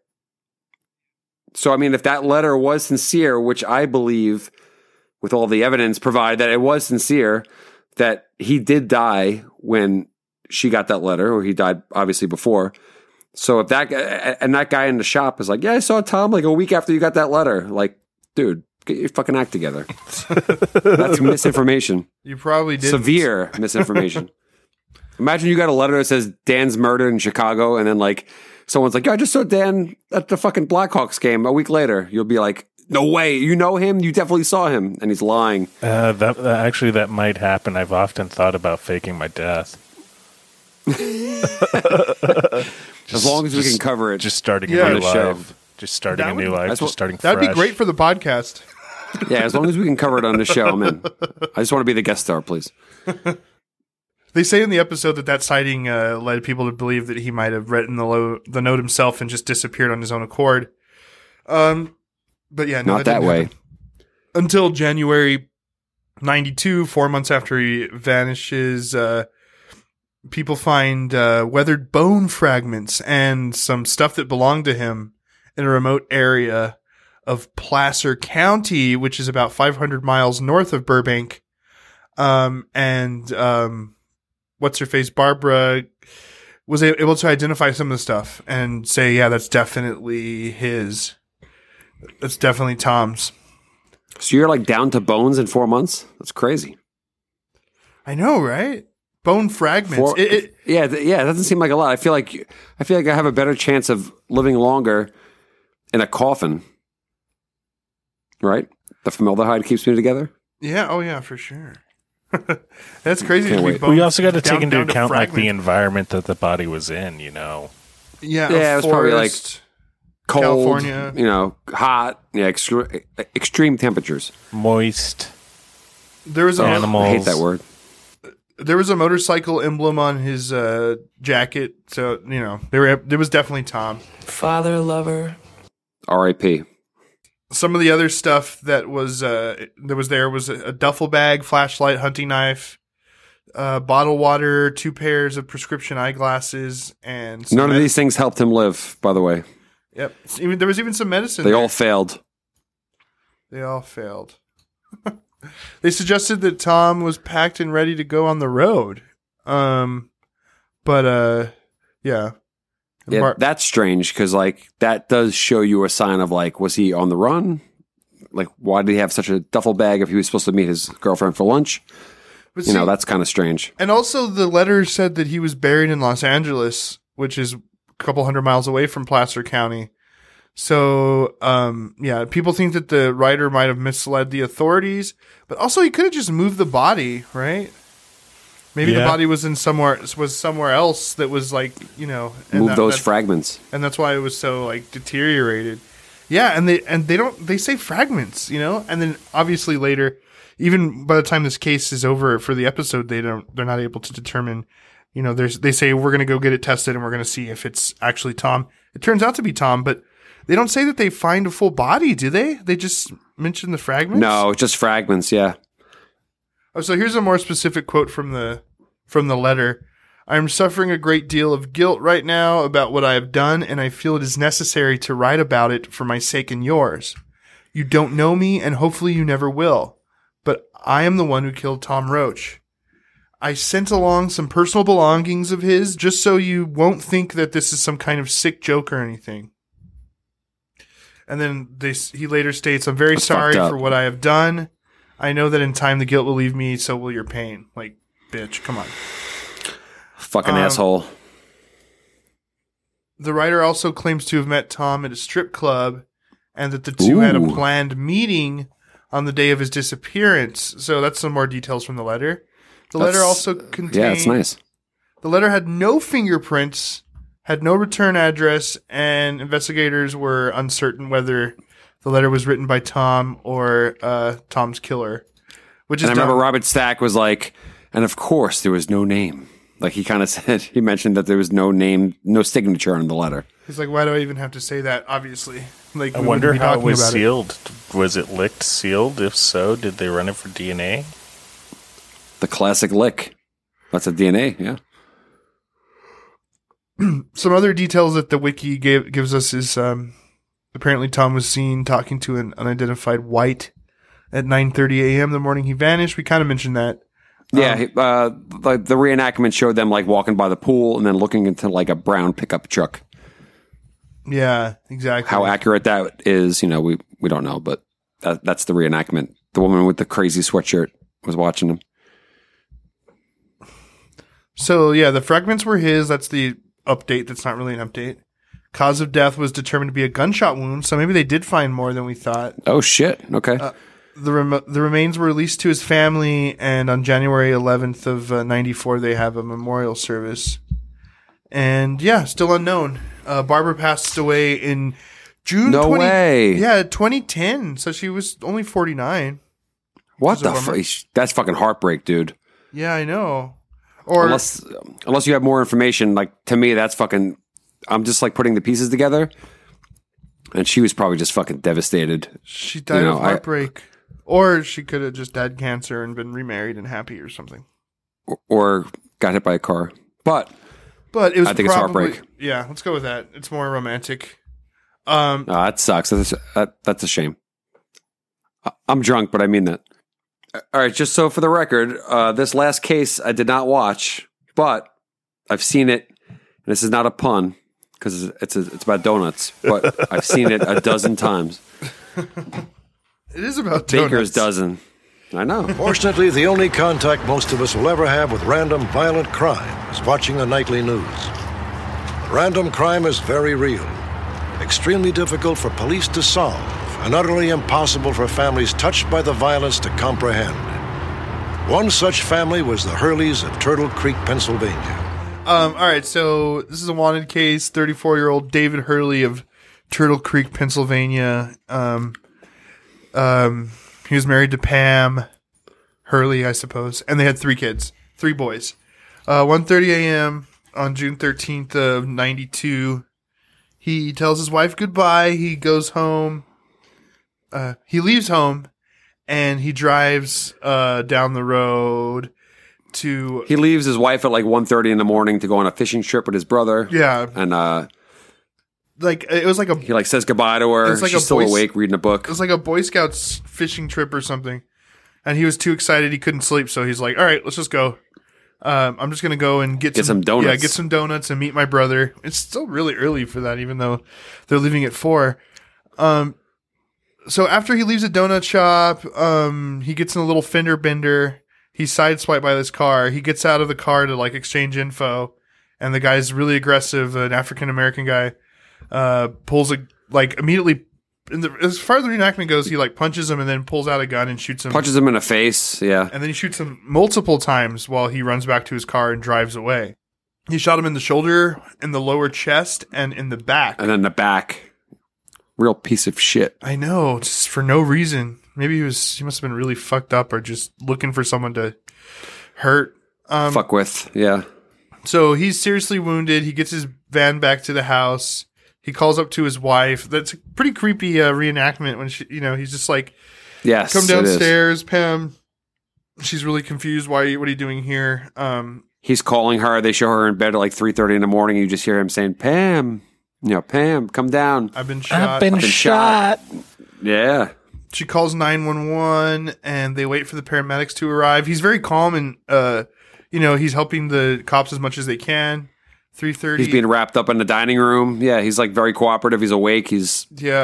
So, I mean, if that letter was sincere, which I believe with all the evidence provide that it was sincere, that he did die when she got that letter, or he died obviously before. So if that guy in the shop is like, yeah, I saw Tom like a week after you got that letter. Like, dude, get your fucking act together. That's misinformation. You probably did. Severe misinformation. Imagine you got a letter that says Dan's murdered in Chicago, and then like someone's like, yeah, I just saw Dan at the fucking Blackhawks game a week later. You'll be like, no way, you know him? You definitely saw him. And he's lying. That might happen. I've often thought about faking my death. As long as we can cover it. Just starting a new show. life. Just starting a new life. Just starting fresh. That'd be great for the podcast. Yeah, as long as we can cover it on the show, I'm in. I just want to be the guest star, please. They say in the episode that sighting led people to believe that he might have written the note himself and just disappeared on his own accord. But yeah, no, not that way. Happen. Until January 92, 4 months after he vanishes, people find weathered bone fragments and some stuff that belonged to him in a remote area of Placer County, which is about 500 miles north of Burbank. What's-her-face, Barbara, was able to identify some of the stuff and say, yeah, that's definitely his. That's definitely Tom's. So you're like down to bones in 4 months? That's crazy. I know, right? Bone fragments. Yeah, it doesn't seem like a lot. I feel like I have a better chance of living longer in a coffin. Right? The formaldehyde keeps me together. Yeah. Oh, yeah, for sure. That's crazy. We also got to take into account like the environment that the body was in. Yeah. Yeah, it was probably like cold, California. Hot. Yeah, extreme temperatures. Moist. There was animals. I hate that word. There was a motorcycle emblem on his jacket, so there was definitely Tom. Father, lover. R.I.P. Some of the other stuff that was was a duffel bag, flashlight, hunting knife, bottled water, 2 pairs of prescription eyeglasses, and none of these things helped him live. By the way, yep. There was even some medicine. They all failed. They all failed. They suggested that Tom was packed and ready to go on the road. Yeah. Yeah, that's strange because, like, that does show you a sign of, like, was he on the run? Like, why did he have such a duffel bag if he was supposed to meet his girlfriend for lunch? But you know, that's kind of strange. And also, the letter said that he was buried in Los Angeles, which is a couple 100 miles away from Placer County. So, yeah, people think that the writer might have misled the authorities, but also he could have just moved the body, right? Maybe the body was somewhere else that was like, you know, move those fragments, and that's why it was so like deteriorated. Yeah, and they say fragments, you know, and then obviously later, even by the time this case is over for the episode, they're not able to determine, you know, they say we're going to go get it tested and we're going to see if it's actually Tom. It turns out to be Tom, but they don't say that they find a full body, do they? They just mention the fragments? No, just fragments, yeah. Oh, so here's a more specific quote from the letter. I am suffering a great deal of guilt right now about what I have done, and I feel it is necessary to write about it for my sake and yours. You don't know me, and hopefully you never will, but I am the one who killed Tom Roach. I sent along some personal belongings of his just so you won't think that this is some kind of sick joke or anything. And then he later states, I'm very sorry for what I have done. I know that in time the guilt will leave me, so will your pain. Like, bitch, come on. Fucking asshole. The writer also claims to have met Tom at a strip club and that the two had a planned meeting on the day of his disappearance. So that's some more details from the letter. The letter also contained... Yeah, it's nice. The letter had no fingerprints, had no return address, and investigators were uncertain whether the letter was written by Tom or Tom's killer. Which is I remember Robert Stack was like, and of course there was no name. Like he kind of said, he mentioned that there was no name, no signature on the letter. He's like, why do I even have to say that? Obviously. Like, I wonder how it was sealed. Was it licked, sealed? If so, did they run it for DNA? The classic lick. That's a DNA, yeah. Some other details that the wiki gives us is apparently Tom was seen talking to an unidentified white at 9:30 a.m. the morning he vanished. We kind of mentioned that. Yeah, the reenactment showed them like walking by the pool and then looking into like a brown pickup truck. Yeah, exactly. How accurate that is, you know, we don't know, but that's the reenactment. The woman with the crazy sweatshirt was watching him. So, yeah, the fragments were his. That's the update. That's not really an update. Cause of death was determined to be a gunshot wound, so maybe they did find more than we thought. Oh, shit. Okay. The remains were released to his family, and on January 11th of 94, they have a memorial service. And, yeah, still unknown. Barbara passed away in June No way. Yeah, 2010, so she was only 49. What the fuck? That's fucking heartbreak, dude. Yeah, I know. Or unless you have more information, like to me, that's fucking. I'm just like putting the pieces together, and she was probably just fucking devastated. She died of heartbreak, or she could have just had cancer and been remarried and happy or something, or got hit by a car. But it was. I think it's heartbreak. Yeah, let's go with that. It's more romantic. That sucks. That's a shame. I'm drunk, but I mean that. All right, just so for the record, this last case I did not watch, but I've seen it. And this is not a pun because it's about donuts, but I've seen it a dozen times. It is about donuts. Baker's dozen. I know. Fortunately, the only contact most of us will ever have with random violent crime is watching the nightly news. Random crime is very real, extremely difficult for police to solve, and utterly impossible for families touched by the violence to comprehend. One such family was the Hurleys of Turtle Creek, Pennsylvania. All right, so this is a wanted case. 34-year-old David Hurley of Turtle Creek, Pennsylvania. He was married to Pam Hurley, I suppose, and they had 3 kids, 3 boys. 1:30 a.m. on June 13th of 92, he tells his wife goodbye. He goes home. He leaves home, and he drives down the road to... He leaves his wife at like 1:30 in the morning to go on a fishing trip with his brother. Yeah. And like it was like a... He like says goodbye to her. It's like She's still awake reading a book. It was like a Boy Scouts fishing trip or something. And he was too excited. He couldn't sleep. So he's like, all right, let's just go. I'm just going to go and get some donuts. Yeah, get some donuts and meet my brother. It's still really early for that, even though they're leaving at 4. So after he leaves the donut shop, he gets in a little fender bender. He's sideswiped by this car. He gets out of the car to like exchange info. And the guy's really aggressive, an African-American guy, pulls immediately, as far as the reenactment goes, he like punches him and then pulls out a gun and shoots him. Punches him in the face, yeah. And then he shoots him multiple times while he runs back to his car and drives away. He shot him in the shoulder, in the lower chest, and in the back. And then the back. Real piece of shit. I know, just for no reason. Maybe he must have been really fucked up or just looking for someone to hurt. Fuck with, yeah. So he's seriously wounded. He gets his van back to the house. He calls up to his wife. That's a pretty creepy reenactment when he's just like, yes, come downstairs, Pam. She's really confused. What are you doing here? He's calling her. They show her in bed at like 3:30 in the morning. You just hear him saying, Pam, Pam, come down. I've been shot. I've been shot. Yeah. She calls 911 and they wait for the paramedics to arrive. He's very calm and, he's helping the cops as much as they can. 3:30. He's being wrapped up in the dining room. Yeah, he's like very cooperative. He's awake. He's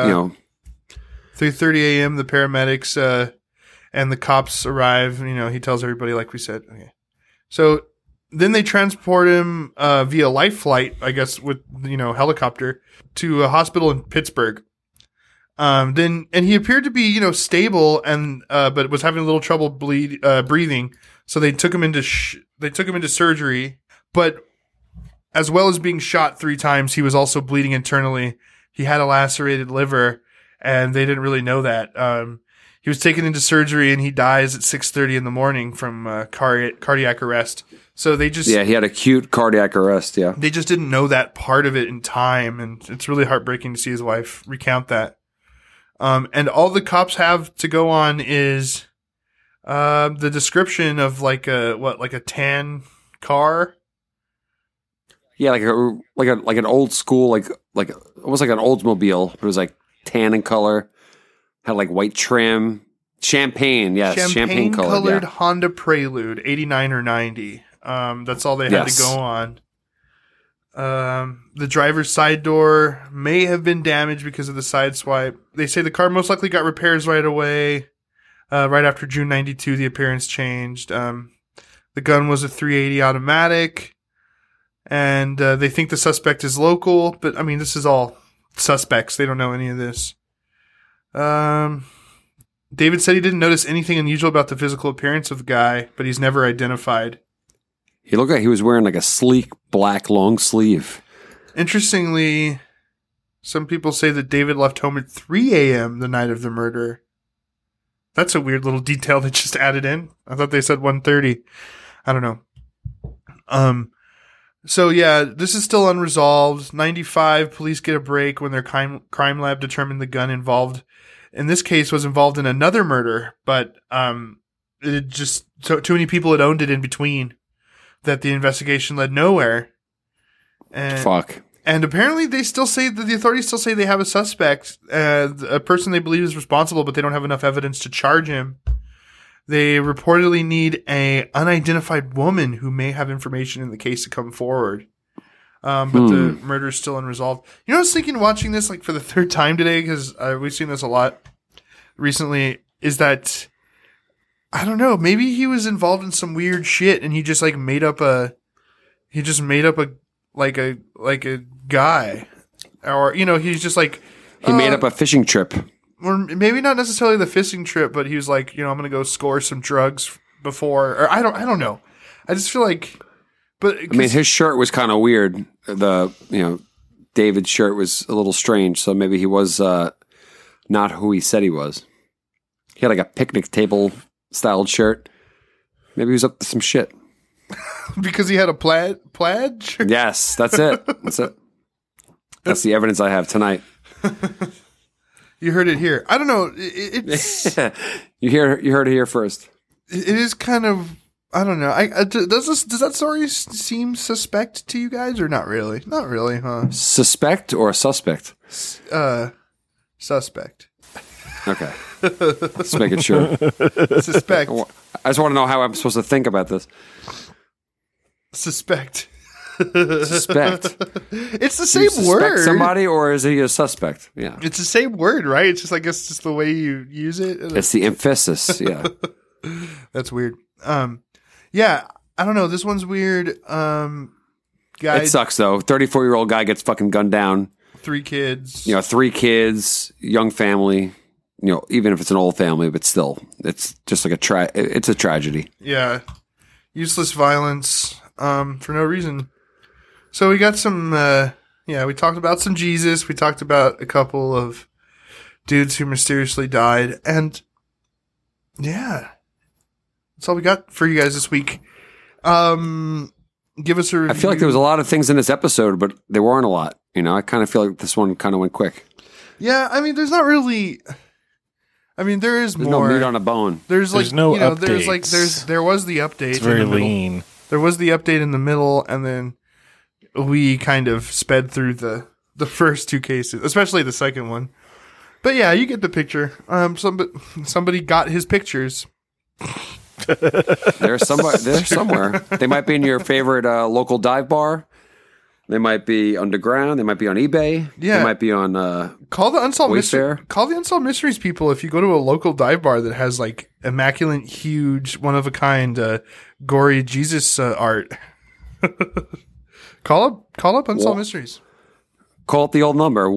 3:30 a.m. The paramedics and the cops arrive. He tells everybody like we said. Okay, so then they transport him via life flight, I guess, with helicopter to a hospital in Pittsburgh. And he appeared to be stable and but was having a little trouble breathing. So they took him into surgery, but as well as being shot 3 times, he was also bleeding internally. He had a lacerated liver, and they didn't really know that. He was taken into surgery, and he dies at 6:30 in the morning from cardiac arrest. So they just... Yeah, he had acute cardiac arrest, yeah. They just didn't know that part of it in time, and it's really heartbreaking to see his wife recount that. And all the cops have to go on is the description of like a tan car. Yeah, like an old school, like almost like an Oldsmobile. It was like tan in color, had like white trim, champagne. Yes, champagne colored yeah. Honda Prelude, 89 or 90. That's all they had to go on. The driver's side door may have been damaged because of the side swipe. They say the car most likely got repairs right away. Right after June 92, the appearance changed. The gun was a .380 automatic. And they think the suspect is local, but I mean, this is all suspects. They don't know any of this. David said he didn't notice anything unusual about the physical appearance of the guy, but he's never identified. He looked like he was wearing like a sleek black long sleeve. Interestingly, some people say that David left home at 3 a.m. the night of the murder. That's a weird little detail they just added in. I thought they said 1:30. I don't know. So yeah, this is still unresolved. 95 police get a break when their crime lab determined the gun involved in this case was involved in another murder, but it just too many people had owned it in between that the investigation led nowhere. And, fuck. And apparently they still say that the authorities still say they have a suspect, a person they believe is responsible, but they don't have enough evidence to charge him. They reportedly need a unidentified woman who may have information in the case to come forward. But the murder is still unresolved. I was thinking watching this like for the 3rd time today, because we've seen this a lot recently, is that, I don't know, maybe he was involved in some weird shit and he just like made up a guy. Or, he's just like... He made up a fishing trip. Or maybe not necessarily the fishing trip, but he was like, I'm going to go score some drugs before, or I don't know. I just feel like, but I mean, his shirt was kind of weird. David's shirt was a little strange. So maybe he was, not who he said he was. He had like a picnic table styled shirt. Maybe he was up to some shit. Because he had a plaid shirt? Yes, that's it. That's it. That's the evidence I have tonight. You heard it here. I don't know. It's you heard it here first. It is kind of, I don't know. Does that story seem suspect to you guys or not really? Not really, huh? Suspect or suspect? Suspect. Okay. Just making sure. Suspect. I just want to know how I'm supposed to think about this. Suspect. Suspect. It's the Do same you suspect word. somebody, or is he a suspect? Yeah. It's the same word, right? It's just, I guess, just the way you use it. It's the emphasis. Yeah. That's weird. Yeah, I don't know. This one's weird. Guy, It sucks though. 34-year-old guy gets fucking gunned down. 3 kids. 3 kids, young family. Even if it's an old family, but still, it's just like it's a tragedy. Yeah, useless violence for no reason. So we got some. We talked about some Jesus. We talked about a couple of dudes who mysteriously died, and yeah, that's all we got for you guys this week. Give us a review. I feel like there was a lot of things in this episode, but there weren't a lot. I kind of feel like this one kind of went quick. Yeah, I mean, there's not really. I mean, there's more. No meat on a bone. There's no updates. There was the update. It's very lean. There was the update in the middle, and then we kind of sped through the first 2 cases, especially the second one. But yeah, you get the picture. Somebody got his pictures. They're somewhere. They might be in your favorite local dive bar. They might be underground. They might be on eBay. Yeah. They might be on Call the Unsolved Wayfair. Call the Unsolved Mysteries people if you go to a local dive bar that has like immaculate, huge, one of a kind, gory Jesus art. Call up Unsolved Mysteries. Call up the old number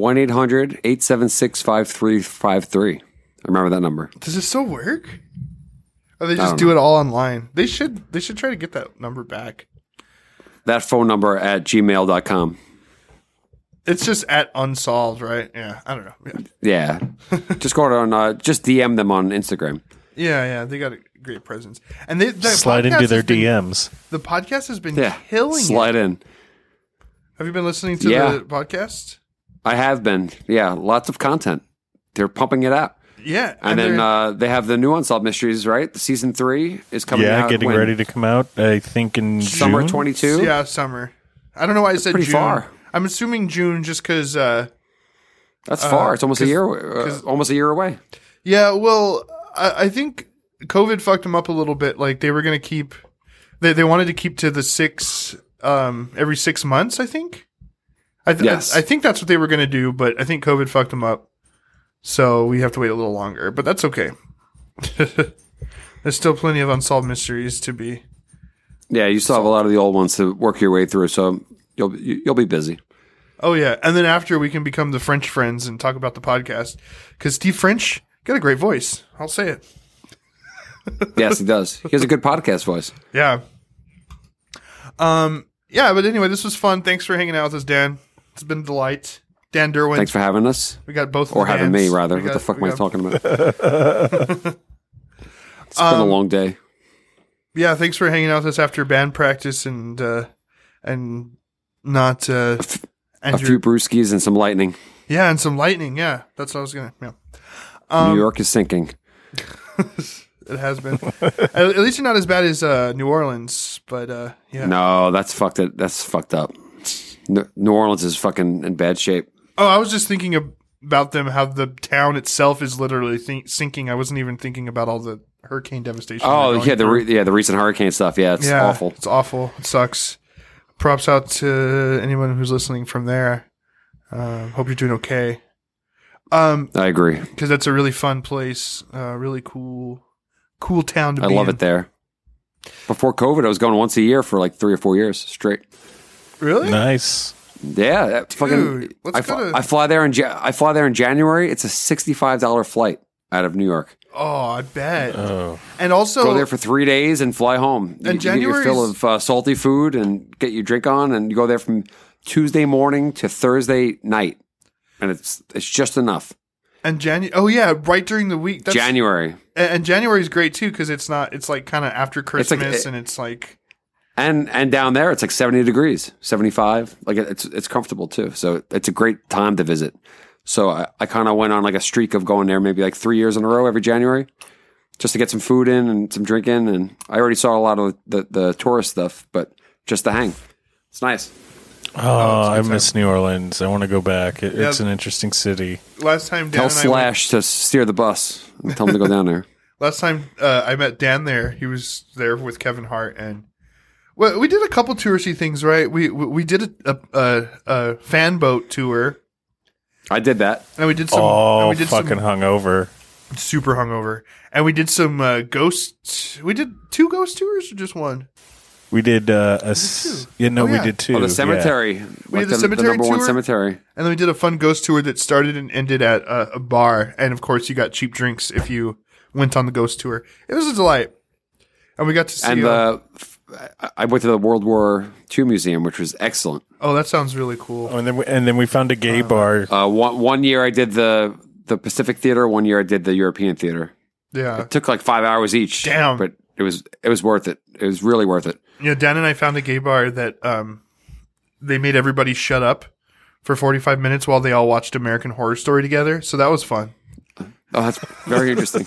1-800-876-5353. I remember that number. Does it still work? Or they just do it all online? They should try to get that number back. That phone number at gmail.com. It's just at Unsolved, right? Yeah, I don't know. Yeah. Just go on, just DM them on Instagram. Yeah, they got a great presence. And slide into their DMs. The podcast has been killing Slide in. Have you been listening to the podcast? I have been. Yeah, lots of content. They're pumping it out. Yeah. And then they have the new Unsolved Mysteries, right? The season 3 is coming out. Yeah, getting ready to come out, I think, in Summer June? 22? Yeah, summer. I don't know why I said pretty June. far. I'm assuming June just because... That's far. It's almost a year away. Yeah, well, I think COVID fucked them up a little bit. Like, they were going to keep... They wanted to keep to the 6... every 6 months, I think. Yes. I think that's what they were going to do, but I think COVID fucked them up. So we have to wait a little longer, but that's okay. There's still plenty of Unsolved Mysteries to be. Yeah, you still have a lot of the old ones to work your way through, so you'll be busy. Oh yeah, and then after we can become the French friends and talk about the podcast because Steve French got a great voice. I'll say it. Yes, he does. He has a good podcast voice. Yeah. Yeah, but anyway, this was fun. Thanks for hanging out with us, Dan. It's been a delight. Dan Derwin. Thanks for having us. We got both. Or having me, rather. What the fuck am I talking about? It's been a long day. Yeah, thanks for hanging out with us after band practice and not a few brewskis and some lightning. Yeah, and some lightning. Yeah, that's what I was gonna. Yeah. New York is sinking. It has been. At least you're not as bad as New Orleans, but yeah. No, that's fucked. That's fucked up. New Orleans is fucking in bad shape. Oh, I was just thinking about them, how the town itself is literally sinking. I wasn't even thinking about all the hurricane devastation. Oh, yeah, the recent hurricane stuff. Yeah, it's awful. It's awful. It sucks. Props out to anyone who's listening from there. Hope you're doing okay. I agree. Because that's a really fun place. Really cool town to be in. I love it there. Before COVID, I was going once a year for like 3 or 4 years straight. Really? Nice. Yeah, fucking. I fly there in January. It's a $65 flight out of New York. Oh, I bet. Oh. And also go there for 3 days and fly home. And you get your fill of salty food and get your drink on, and you go there from Tuesday morning to Thursday night, and it's just enough. And oh yeah, right during the week. January. And January is great too because it's like kind of after Christmas, and it's like. And down there, it's like 70 degrees, 75. Like it's comfortable too. So it's a great time to visit. So I kind of went on like a streak of going there maybe like 3 years in a row every January just to get some food in and some drink in. And I already saw a lot of the tourist stuff, but just to hang. It's nice. Oh, I miss New Orleans. I want to go back. It's Yeah. an interesting city. Last time Dan Tell and I Slash to steer the bus. And tell him to go down there. Last time I met Dan there, he was there with Kevin Hart, and well, we did a couple touristy things, right? We did a fan boat tour, I did that. and we did some. Oh, and we did fucking hungover. super hungover, and we did some ghost. We did 2 ghost tours or just one. We did two. we yeah. did 2. Oh, the cemetery. We did the the cemetery number one tour? cemetery. And then we did a fun ghost tour that started and ended at a bar, and of course, you got cheap drinks if you went on the ghost tour. It was a delight, and we got to see. And I went to the World War II museum, which was excellent. oh, that sounds really cool. Oh, and then we found a gay bar. One year I did the Pacific Theater. One year I did the European Theater. Yeah, It took like 5 hours each. Damn. But it was worth it. It was really worth it. yeah. Dan and I found a gay bar that they made everybody shut up for 45 minutes while they all watched American Horror Story together. So that was fun. Oh, that's very interesting.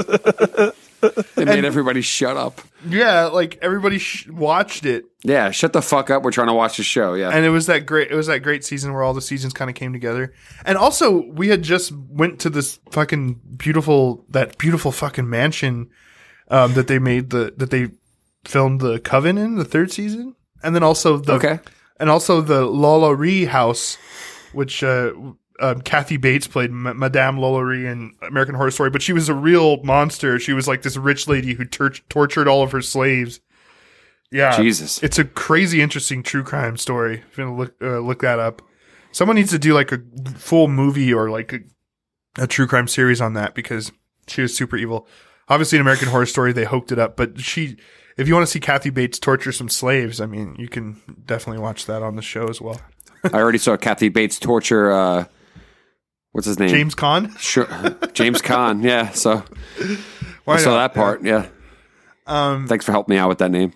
They made everybody shut up. Yeah, like everybody watched it, Yeah, shut the fuck up. We're trying to watch the show. Yeah. and it was that great. It was that great season where all the seasons kind of came together. And also, we had just went to this fucking beautiful fucking mansion that they made that they filmed the Coven in the 3rd season, and then also the LaLaurie house, which Kathy Bates played Madame LaLaurie in American Horror Story, but she was a real monster. She was like this rich lady who tortured all of her slaves. Yeah, Jesus. it's a crazy, interesting true crime story. If you want to look that up, someone needs to do like a full movie or like a true crime series on that because she was super evil. Obviously, in American Horror Story, they hoked it up, but if you want to see Kathy Bates torture some slaves, I mean, you can definitely watch that on the show as well. I already saw Kathy Bates torture. What's his name? James Caan. Sure. James Caan. Yeah. So Why I saw not? that part. Yeah. Thanks for helping me out with that name.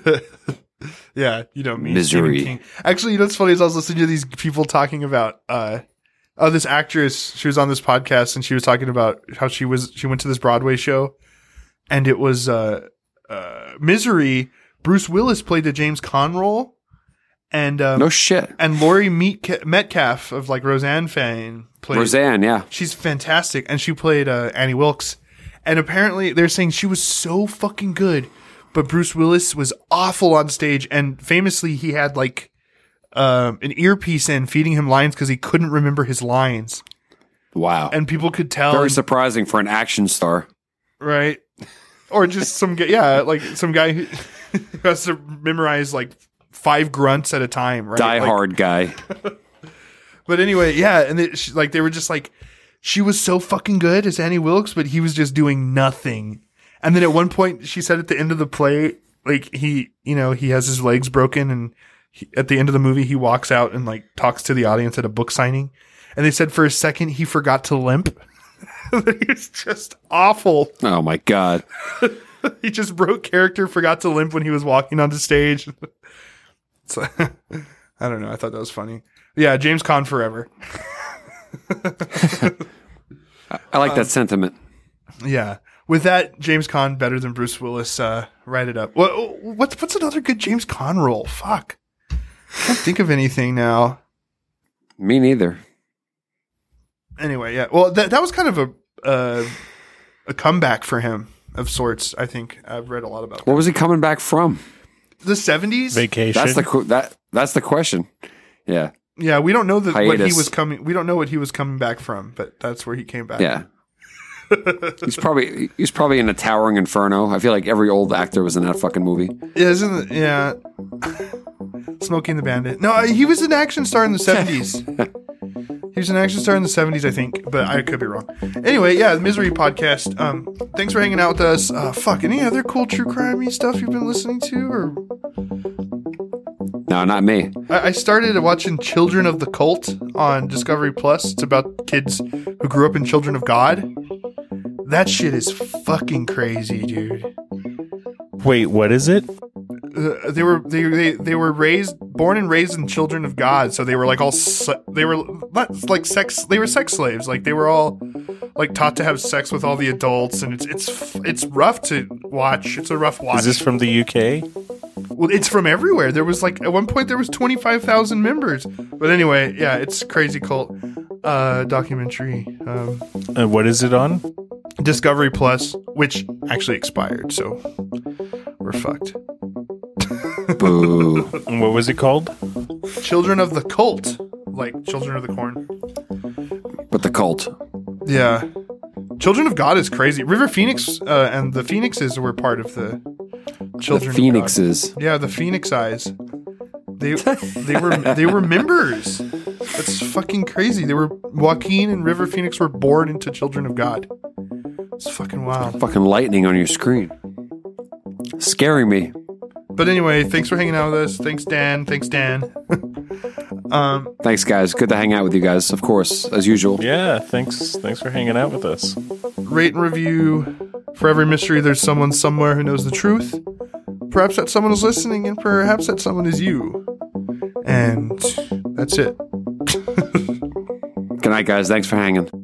Yeah, you know me. Misery. Stephen King. Actually, you know what's funny is I was listening to these people talking about this actress. She was on this podcast and she was talking about how she went to this Broadway show, and it was Misery. Bruce Willis played the James Caan role, and No shit. and Laurie Metcalf of like Roseanne fame played. Roseanne. Yeah. She's fantastic, and she played Annie Wilkes. And apparently, they're saying she was so fucking good, but Bruce Willis was awful on stage. And famously, he had like an earpiece in feeding him lines because he couldn't remember his lines, Wow. and people could tell. Very surprising for an action star. right? Or just some guy, yeah, like some guy who has to memorize like 5 grunts at a time, right? Die Like, Hard guy. But anyway, yeah, and they were just like, she was so fucking good as Annie Wilkes, but he was just doing nothing. And then at one point, she said at the end of the play, like he has his legs broken, and at the end of the movie, he walks out and like talks to the audience at a book signing. And they said for a second he forgot to limp. He was just awful. Oh my God. He just broke character, forgot to limp when he was walking onto stage. So, I don't know. I thought that was funny. Yeah, James Caan forever. I like that sentiment. Yeah. With that, James Caan better than Bruce Willis. Write it up. What's another good James Caan role? Fuck. Can't think of anything now. Me neither. Anyway, yeah. Well, that was kind of a comeback for him of sorts. I think I've read a lot about that. What was he coming back from? The 70s. Vacation. That's the question. Yeah. Yeah, we don't know what he Hiatus. was coming. We don't know what he was coming back from, but that's where he came back. Yeah. He's probably in a Towering Inferno. I feel like every old actor was in that fucking movie. Yeah, isn't it? Yeah. Smokey and the Bandit. No, he was an action star in the 70s. He was an action star in the 70s, I think, but I could be wrong. Anyway, yeah, the Misery Podcast. Thanks for hanging out with us. Any other cool true crime-y stuff you've been listening to? Or No, not me. I started watching Children of the Cult on Discovery Plus. It's about kids who grew up in Children of God. That shit is fucking crazy, dude. Wait, what is it? They were born and raised in Children of God, so they were like they were not like sex. They were sex slaves. Like they were all like taught to have sex with all the adults, and it's rough to watch. It's a rough watch. Is this from the UK? Well, it's from everywhere. There was like, at one point there was 25,000 members. But anyway, yeah, it's a crazy cult documentary. What is it on? Discovery Plus, which actually expired, so we're fucked. Boo. What was it called? Children of the Cult. Like Children of the Corn. But the cult. Yeah. Children of God is crazy. River Phoenix and the Phoenixes were part of the Children The Phoenixes. of God. Yeah, the Phoenix Eyes. They were members. That's fucking crazy. They were Joaquin and River Phoenix were born into Children of God. It's fucking wild. Fucking lightning on your screen. Scaring me. But anyway, thanks for hanging out with us. Thanks, Dan. Thanks, Dan. Thanks, guys. Good to hang out with you guys, of course, as usual. Yeah, thanks for hanging out with us. Rate and review. For every mystery, there's someone somewhere who knows the truth. Perhaps that someone is listening, and perhaps that someone is you. And that's it. Good night, guys. Thanks for hanging.